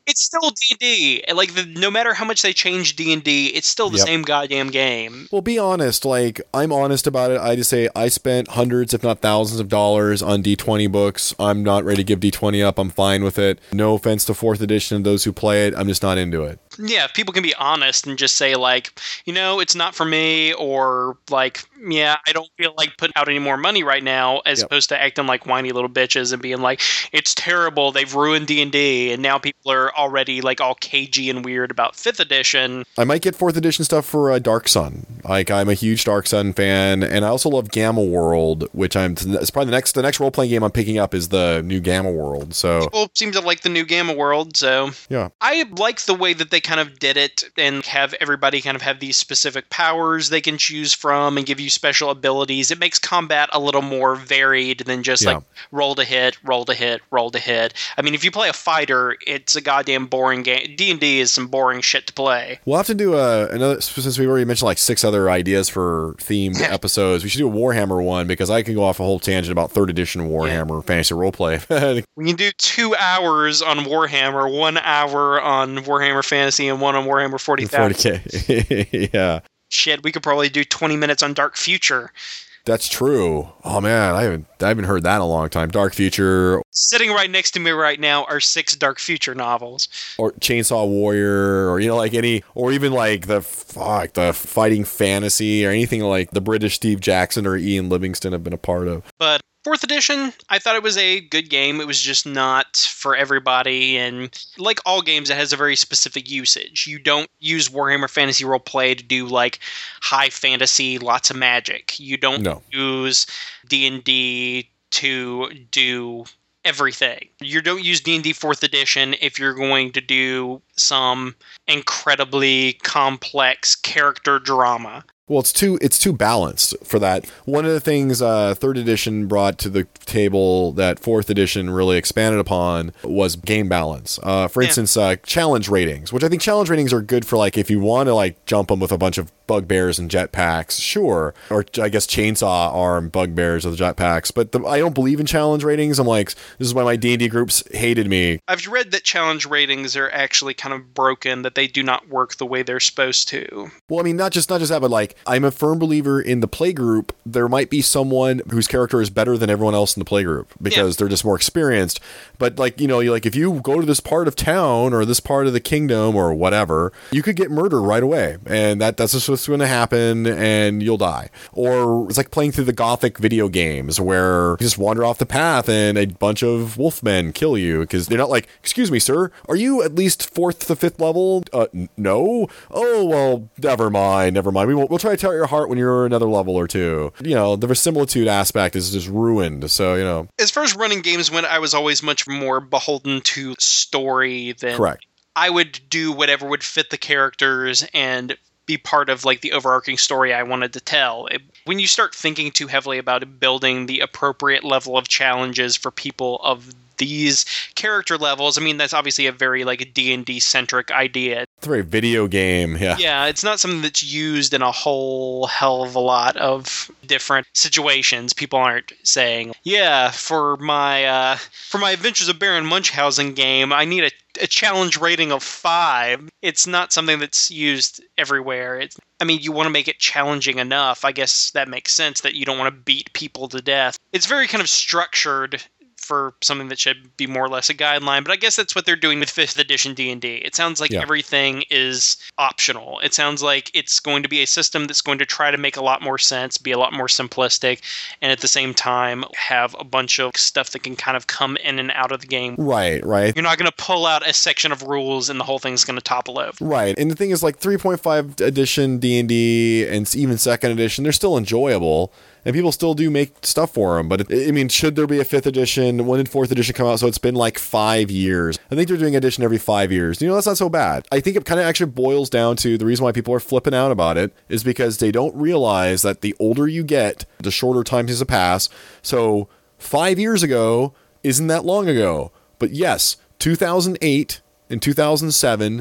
It's still D and D. And like, the, no matter how much they change D and D, it's still the Yep. same goddamn game. Well, be honest. Like, I'm honest about it. I just say I spent hundreds, if not thousands of dollars on D twenty books. I'm not ready to give D twenty up. I'm fine with it. No offense to fourth edition and those who play it. I'm just not into it. Yeah, if people can be honest and just say, like, you know, it's not for me, or like, yeah, I don't feel like putting out any more money right now, as Yep. opposed to acting like whiny little bitches and being like, it's terrible, they've ruined D and D, and now people are already like all cagey and weird about fifth edition. I might get fourth edition stuff for uh, Dark Sun. Like, I'm a huge Dark Sun fan, and I also love Gamma World, which I'm. It's probably the next the next role playing game I'm picking up is the new Gamma World. So People seem to like the new Gamma World, so yeah, I like the way that they kind of did it and have everybody kind of have these specific powers they can choose from and give you special abilities. It makes combat a little more varied than just Yeah. like roll to hit, roll to hit, roll to hit. I mean, if you play a fighter, it's a goddamn boring game. D and D is some boring shit to play. we'll have to do a another since we've already mentioned like six other ideas for themed episodes. We should do a Warhammer one because I can go off a whole tangent about third edition Warhammer fantasy roleplay. We can do two hours on Warhammer, one hour on Warhammer Fantasy, and one on Warhammer forty thousand. forty K. Yeah. Shit, we could probably do twenty minutes on Dark Future. That's true. Oh man, I haven't I haven't heard that in a long time. Dark Future Sitting right next to me right now are six Dark Future novels. or Chainsaw Warrior, or you know, like any, or even like the fuck the fighting fantasy or anything like the British Steve Jackson or Ian Livingston have been a part of. But fourth edition, I thought it was a good game. It was just not for everybody, and like all games, it has a very specific usage. You don't use Warhammer Fantasy Roleplay to do like high fantasy, lots of magic. You don't No. use D and D to do everything. You don't use D and D fourth edition if you're going to do some incredibly complex character drama. Well, it's too it's too balanced for that. One of the things uh, third edition brought to the table that fourth edition really expanded upon was game balance. Uh, for Yeah. instance, uh, challenge ratings, which I think challenge ratings are good for like if you want to like jump them with a bunch of bugbears and jetpacks, sure. Or I guess chainsaw arm bugbears with jetpacks. But the, I don't believe in challenge ratings. I'm like, this is why my D and D groups hated me. I've read that challenge ratings are actually kind of broken, that they do not work the way they're supposed to. Well, I mean, not just not just that, but like I'm a firm believer in the play group. There might be someone whose character is better than everyone else in the play group because Yeah. they're just more experienced. But like, you know, you like if you go to this part of town or this part of the kingdom or whatever, you could get murdered right away, and that that's just what's going to happen, and you'll die. Or it's like playing through the Gothic video games where you just wander off the path and a bunch of wolfmen kill you because they're not like, excuse me, sir, are you at least fourth to fifth level? Uh, n- no. Oh well, never mind, never mind. We won't, we'll try to tear your heart when you're another level or two. You know, the verisimilitude aspect is just ruined. So you know, As far as running games went, I was always much more beholden to story than correct. I would do whatever would fit the characters and be part of like the overarching story I wanted to tell. It, when you start thinking too heavily about building the appropriate level of challenges for people of these character levels, I mean, that's obviously a very like D and D centric idea. It's a very video game. Yeah. Yeah, it's not something that's used in a whole hell of a lot of different situations. People aren't saying, yeah, for my uh, for my Adventures of Baron Munchausen game, I need a, a challenge rating of five. It's not something that's used everywhere. It's, I mean, you want to make it challenging enough. I guess that makes sense that you don't want to beat people to death. It's very kind of structured for something that should be more or less a guideline, but I guess that's what they're doing with fifth edition D and D. It sounds like Yeah. everything is optional. It sounds like it's going to be a system that's going to try to make a lot more sense, be a lot more simplistic, and at the same time have a bunch of stuff that can kind of come in and out of the game. Right. Right. You're not going to pull out a section of rules and the whole thing's going to topple over. Right. And the thing is, like three point five edition D and D and even second edition, they're still enjoyable. And people still do make stuff for them. But, it, I mean, should there be a fifth edition? When did fourth edition come out? So it's been like five years. I think they're doing edition every five years. You know, that's not so bad. I think it kind of actually boils down to the reason why people are flipping out about it is because they don't realize that the older you get, the shorter time has to pass. So five years ago isn't that long ago. But yes, two thousand eight and two thousand seven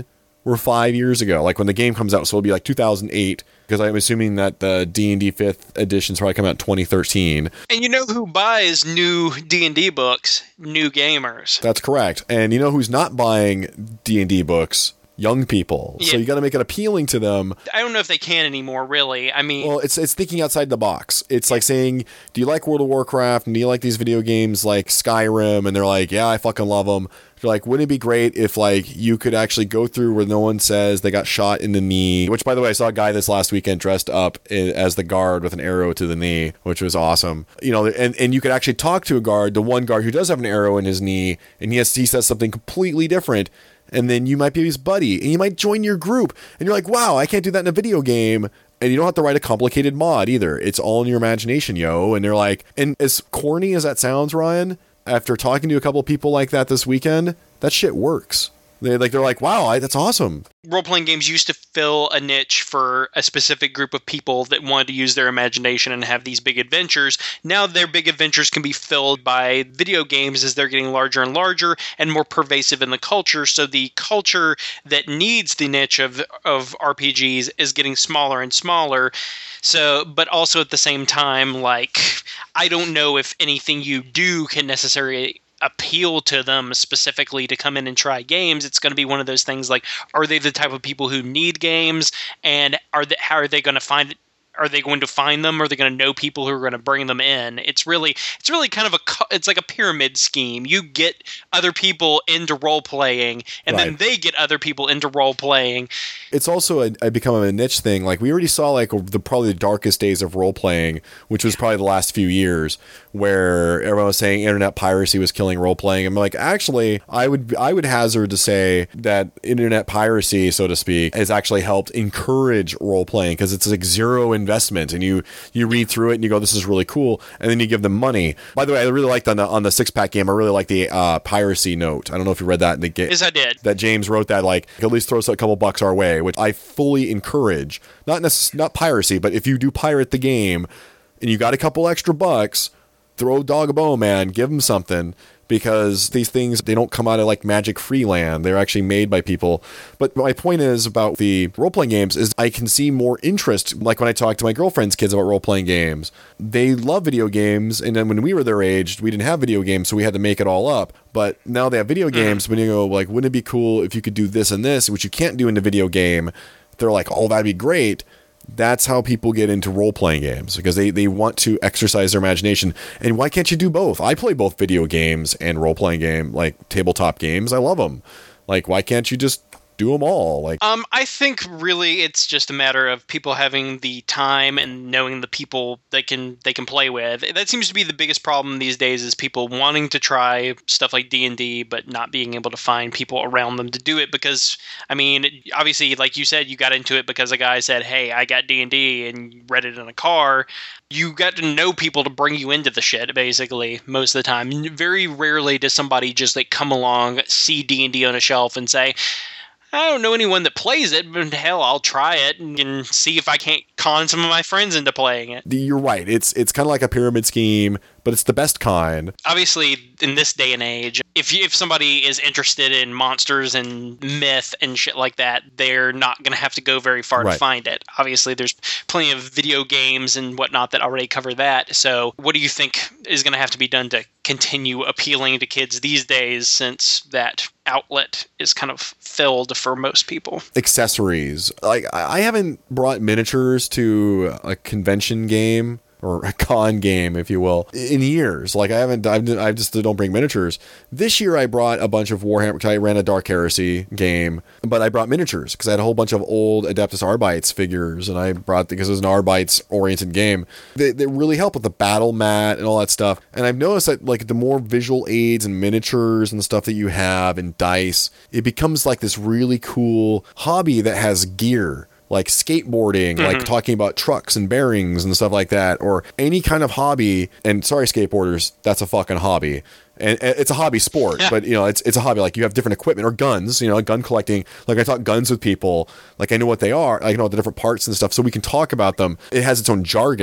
were five years ago. Like when the game comes out, so it'll be like two thousand eight, because I'm assuming that the D and D fifth edition's probably come out in twenty thirteen. And you know who buys new D and D books? New gamers. That's correct. And you know who's not buying D and D books? Young people. Yeah. So you got to make it appealing to them. I don't know if they can anymore, really. I mean, well, it's it's thinking outside the box. It's like saying, do you like World of Warcraft? And do you like these video games like Skyrim? And they're like, yeah, I fucking love them. They're like, wouldn't it be great if like you could actually go through where no one says they got shot in the knee? Which, by the way, I saw a guy this last weekend dressed up in, as the guard with an arrow to the knee, which was awesome. You know, and, and you could actually talk to a guard, the one guard who does have an arrow in his knee, and he has, he says something completely different. And then you might be his buddy, and you might join your group. And you're like, wow, I can't do that in a video game. And you don't have to write a complicated mod either. It's all in your imagination, yo. And they're like, and as corny as that sounds, Ryan, after talking to a couple people like that this weekend, that shit works. They like they're like, wow, I, that's awesome. Role-playing games used to fill a niche for a specific group of people that wanted to use their imagination and have these big adventures. Now their big adventures can be filled by video games as they're getting larger and larger and more pervasive in the culture. So the culture that needs the niche of of R P Gs is getting smaller and smaller. So, but also at the same time, like, I don't know if anything you do can necessarily appeal to them specifically to come in and try games. It's going to be one of those things like, are they the type of people who need games, and are they, how are they going to find it? Are they going to find them? Or are they going to know people who are going to bring them in? It's really, it's really kind of a, it's like a pyramid scheme. You get other people into role playing, and right. then they get other people into role playing. It's also a, a become a niche thing. Like we already saw, like the probably the darkest days of role playing, which was probably the last few years, where everyone was saying internet piracy was killing role playing. I'm like, actually, I would I would hazard to say that internet piracy, so to speak, has actually helped encourage role playing, because it's like zero investment, and you you read through it and you go, this is really cool, and then you give them money. By the way, I really liked on the on the six pack game, I really like the uh, piracy note. I don't know if you read that in the game. Yes, I did. That James wrote that, like, at least throw us a couple bucks our way, which I fully encourage. Not necess- not piracy, but if you do pirate the game and you got a couple extra bucks, throw a dog a bone, man. Give them something, because these things, they don't come out of like magic free land. They're actually made by people. But my point is about the role-playing games is I can see more interest. Like when I talk to my girlfriend's kids about role-playing games, they love video games. And then when we were their age, we didn't have video games, so we had to make it all up. But now they have video games. When you go like, wouldn't it be cool if you could do this and this, which you can't do in the video game? They're like, oh, that'd be great. That's how people get into role-playing games, because they, they want to exercise their imagination. And why can't you do both? I play both video games and role-playing game, like tabletop games. I love them. Like, why can't you just do them all? Like, um, I think really it's just a matter of people having the time and knowing the people they can they can play with. That seems to be the biggest problem these days, is people wanting to try stuff like D and D, but not being able to find people around them to do it. Because, I mean, obviously, like you said, you got into it because a guy said, hey, I got D and D, and you read it in a car. You got to know people to bring you into the shit, basically, most of the time. Very rarely does somebody just like come along, see D and D on a shelf, and say, I don't know anyone that plays it, but hell, I'll try it and, and see if I can't con some of my friends into playing it. You're right. It's it's kind of like a pyramid scheme, but it's the best kind. Obviously, in this day and age, if you, if somebody is interested in monsters and myth and shit like that, they're not going to have to go very far right. to find it. Obviously, there's plenty of video games and whatnot that already cover that. So what do you think is going to have to be done to continue appealing to kids these days, since that outlet is kind of filled for most people? Accessories. Like, I haven't brought miniatures to a convention game, or a con game, if you will, in years. Like, I haven't, I've, I just don't bring miniatures. This year I brought a bunch of Warhammer, because I ran a Dark Heresy game, but I brought miniatures, because I had a whole bunch of old Adeptus Arbites figures, and I brought, because it was an Arbites-oriented game. They, they really help with the battle mat and all that stuff. And I've noticed that, like, the more visual aids and miniatures and stuff that you have, and dice, it becomes like this really cool hobby that has gear. Like skateboarding, mm-hmm. like talking about trucks and bearings and stuff like that, or any kind of hobby. And sorry, skateboarders, that's a fucking hobby. And it's a hobby sport, yeah. but you know, it's it's a hobby. Like, you have different equipment, or guns, you know, gun collecting. Like, I talk guns with people, like I know what they are, I know the different parts and stuff, so we can talk about them. It has its own jargon.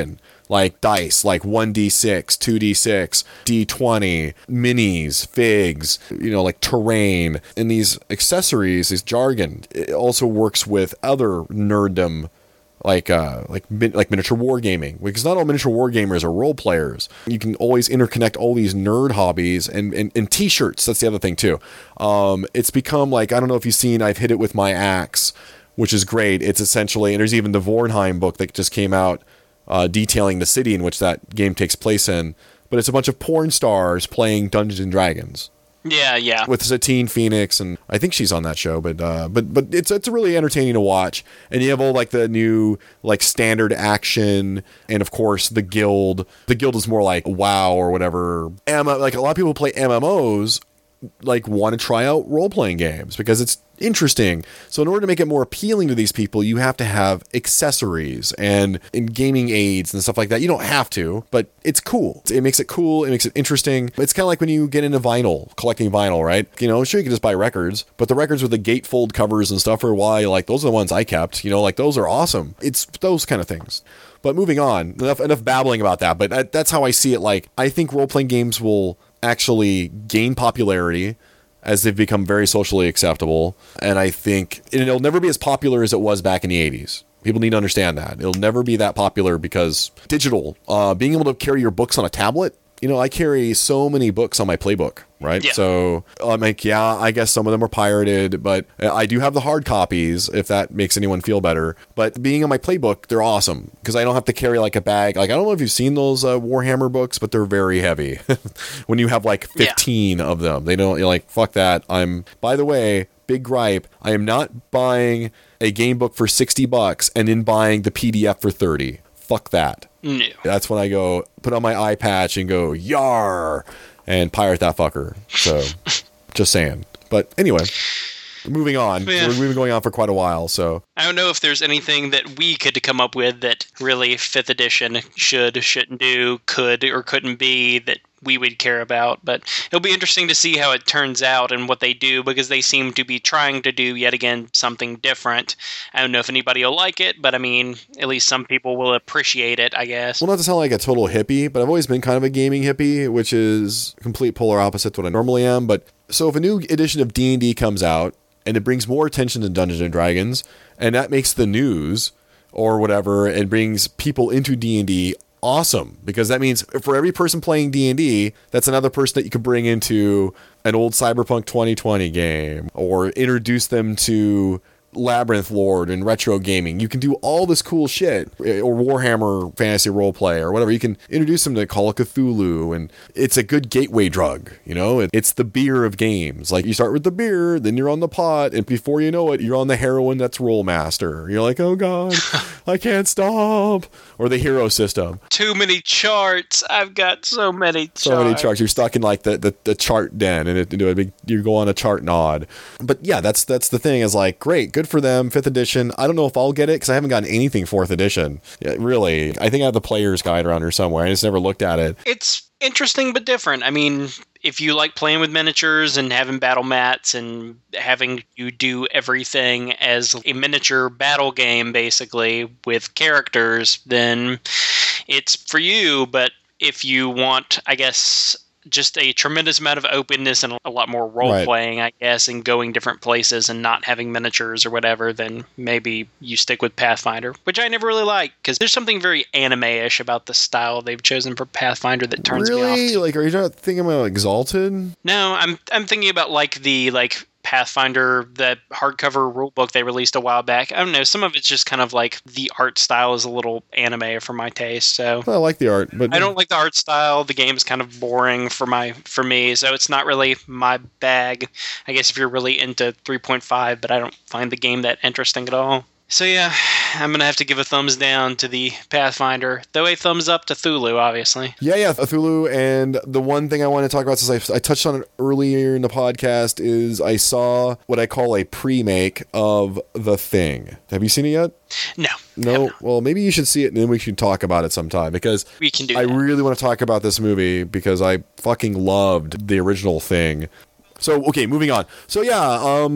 like dice, like one d six, two d six, d twenty, minis, figs, you know, like terrain. And these accessories, these jargon, it also works with other nerddom, like uh, like min- like miniature wargaming, because not all miniature wargamers are role players. You can always interconnect all these nerd hobbies and, and, and t-shirts. That's the other thing too. Um, it's become like, I don't know if you've seen, I've hit it with my axe, which is great. It's essentially, and there's even the Vornheim book that just came out uh, detailing the city in which that game takes place in. But it's a bunch of porn stars playing Dungeons and Dragons. Yeah, yeah. With Satine Phoenix, and I think she's on that show, but uh, but but it's it's really entertaining to watch. And you have all like the new like standard action, and of course the guild. The guild is more like WoW or whatever. M- like a lot of people play M M Os, like want to try out role playing games because it's interesting. So in order to make it more appealing to these people, you have to have accessories and, and gaming aids and stuff like that. You don't have to, but it's cool. It makes it cool. It makes it interesting. It's kind of like when you get into vinyl, collecting vinyl, right? You know, sure, you can just buy records, but the records with the gatefold covers and stuff for a while, like those are the ones I kept, you know, like those are awesome. It's those kind of things. But moving on, enough, enough babbling about that. But that, that's how I see it. Like, I think role-playing games will actually gain popularity as they've become very socially acceptable. And I think it'll never be as popular as it was back in the eighties. People need to understand that. It'll never be that popular because digital, uh, being able to carry your books on a tablet, you know, I carry so many books on my playbook, right? Yeah. So I'm like, yeah, I guess some of them are pirated, but I do have the hard copies if that makes anyone feel better. But being on my playbook, they're awesome because I don't have to carry like a bag. Like, I don't know if you've seen those uh, Warhammer books, but they're very heavy when you have like fifteen yeah. of them. They don't, you're like, fuck that. I'm, by the way, big gripe, I am not buying a game book for sixty bucks and then buying the P D F for thirty. Fuck that. No. That's when I go put on my eye patch and go yar and pirate that fucker. So just saying. But anyway, moving on. Yeah. We've been going on for quite a while, so I don't know if there's anything that we could come up with that really fifth edition should, shouldn't do, could or couldn't be that we would care about, but it'll be interesting to see how it turns out and what they do, because they seem to be trying to do yet again something different. I don't know if anybody will like it, but I mean, at least some people will appreciate it, I guess. Well, not to sound like a total hippie, but I've always been kind of a gaming hippie, which is complete polar opposite to what I normally am. But so if a new edition of D and D comes out and it brings more attention to Dungeons and Dragons, and that makes the news or whatever, and brings people into D and D, awesome, because that means for every person playing D and D, that's another person that you could bring into an old Cyberpunk twenty twenty game or introduce them to Labyrinth Lord and retro gaming. You can do all this cool shit, or Warhammer fantasy roleplay or whatever. You can introduce them to Call of Cthulhu, and it's a good gateway drug. You know, it, it's the beer of games. Like, you start with the beer, then you're on the pot, and before you know it, you're on the heroin that's Rollmaster. You're like, oh god, I can't stop. Or the hero system. Too many charts. I've got so many charts. So many charts. You're stuck in like the, the, the chart den, and it, do a big, you go on a chart nod. But yeah, that's that's the thing. Is like, great, good for them. Fifth edition. I don't know if I'll get it because I haven't gotten anything fourth edition. Yeah, really, I think I have the player's guide around here somewhere. I just never looked at it. It's interesting but different. I mean, if you like playing with miniatures and having battle mats and having you do everything as a miniature battle game, basically, with characters, then it's for you. But if you want, I guess, just a tremendous amount of openness and a lot more role-playing, right, I guess, and going different places and not having miniatures or whatever, then maybe you stick with Pathfinder, which I never really like, because there's something very anime-ish about the style they've chosen for Pathfinder that turns really? me off. Like, are you not thinking about Exalted? No, I'm I'm thinking about, like, the, like, Pathfinder, the hardcover rulebook they released a while back. I don't know, some of it's just kind of like the art style is a little anime for my taste. So I like the art, but I don't like the art style. The game's kind of boring for my for me, so it's not really my bag. I guess if you're really into three point five, but I don't find the game that interesting at all. So yeah, I'm going to have to give a thumbs down to the Pathfinder, though a thumbs up to Cthulhu, obviously. Yeah, yeah, Cthulhu. And the one thing I want to talk about, since I, I touched on it earlier in the podcast, is I saw what I call a pre-make of The Thing. Have you seen it yet? No. No? Well, maybe you should see it and then we should talk about it sometime, because we can do I that. really want to talk about this movie because I fucking loved the original Thing. So, okay, moving on. So yeah, um...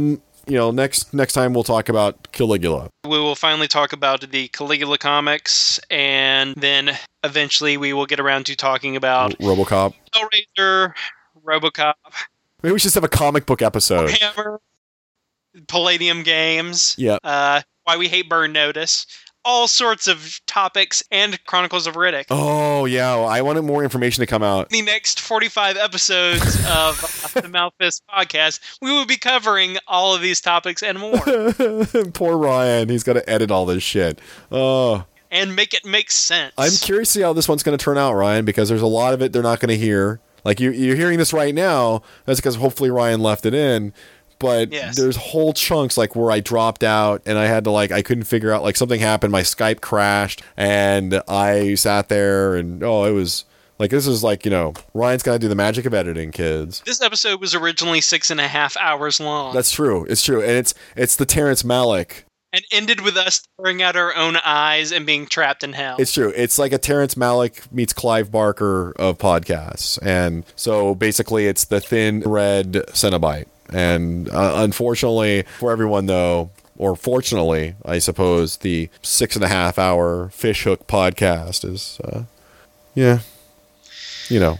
you know, next next time we'll talk about Caligula. We will finally talk about the Caligula comics, and then eventually we will get around to talking about RoboCop. Hellraiser, RoboCop. Maybe we should just have a comic book episode. Hammer, Palladium Games. Yeah. Uh, Why We Hate Burn Notice. All sorts of topics, and Chronicles of Riddick. Oh, yeah. Well, I wanted more information to come out. The next forty-five episodes of the Mouthfist podcast, we will be covering all of these topics and more. Poor Ryan. He's got to edit all this shit. Oh. And make it make sense. I'm curious to see how this one's going to turn out, Ryan, because there's a lot of it they're not going to hear. Like, you, you're hearing this right now. That's because hopefully Ryan left it in. But yes. There's whole chunks like where I dropped out and I had to like I couldn't figure out like something happened. My Skype crashed and I sat there and oh, it was like this is like, you know, Ryan's got to do the magic of editing, kids. This episode was originally six and a half hours long. That's true. It's true. And it's it's the Terrence Malick. And ended with us staring out our own eyes and being trapped in hell. It's true. It's like a Terrence Malick meets Clive Barker of podcasts. And so basically it's the thin red Cenobite. And uh, unfortunately for everyone, though, or fortunately, I suppose, the six and a half hour Fishhook podcast is, uh, yeah, you know,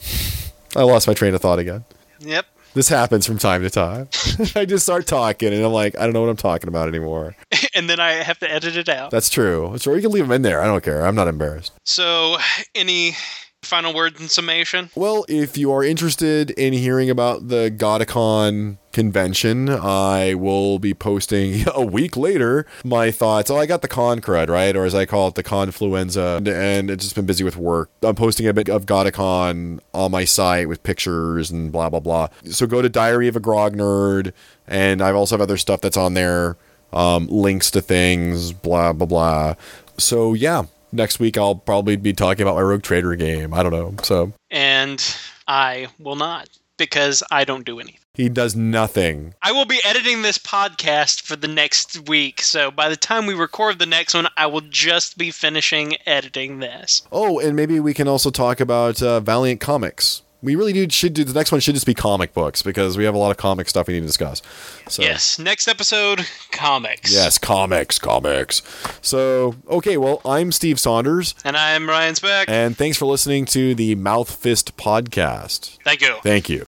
I lost my train of thought again. Yep. This happens from time to time. I just start talking and I'm like, I don't know what I'm talking about anymore. And then I have to edit it out. That's true. It's true. You can leave them in there. I don't care. I'm not embarrassed. So, any final words in summation? Well, if you are interested in hearing about the Godicon convention, I will be posting a week later my thoughts. Oh, I got the con crud, right? Or as I call it, the confluenza. And it's just been busy with work. I'm posting a bit of Godicon on my site with pictures and blah, blah, blah. So go to Diary of a Grog Nerd. And I also have other stuff that's on there. Um, links to things, blah, blah, blah. So, yeah. Next week, I'll probably be talking about my Rogue Trader game. I don't know. So, and I will not, because I don't do anything. He does nothing. I will be editing this podcast for the next week, so by the time we record the next one, I will just be finishing editing this. Oh, and maybe we can also talk about uh, Valiant Comics. We really do should do the next one should just be comic books because we have a lot of comic stuff we need to discuss. So, yes, next episode, comics. Yes, comics, comics. So, okay, well, I'm Steve Saunders. And I'm Ryan Speck. And thanks for listening to the Mouth Fist podcast. Thank you. Thank you.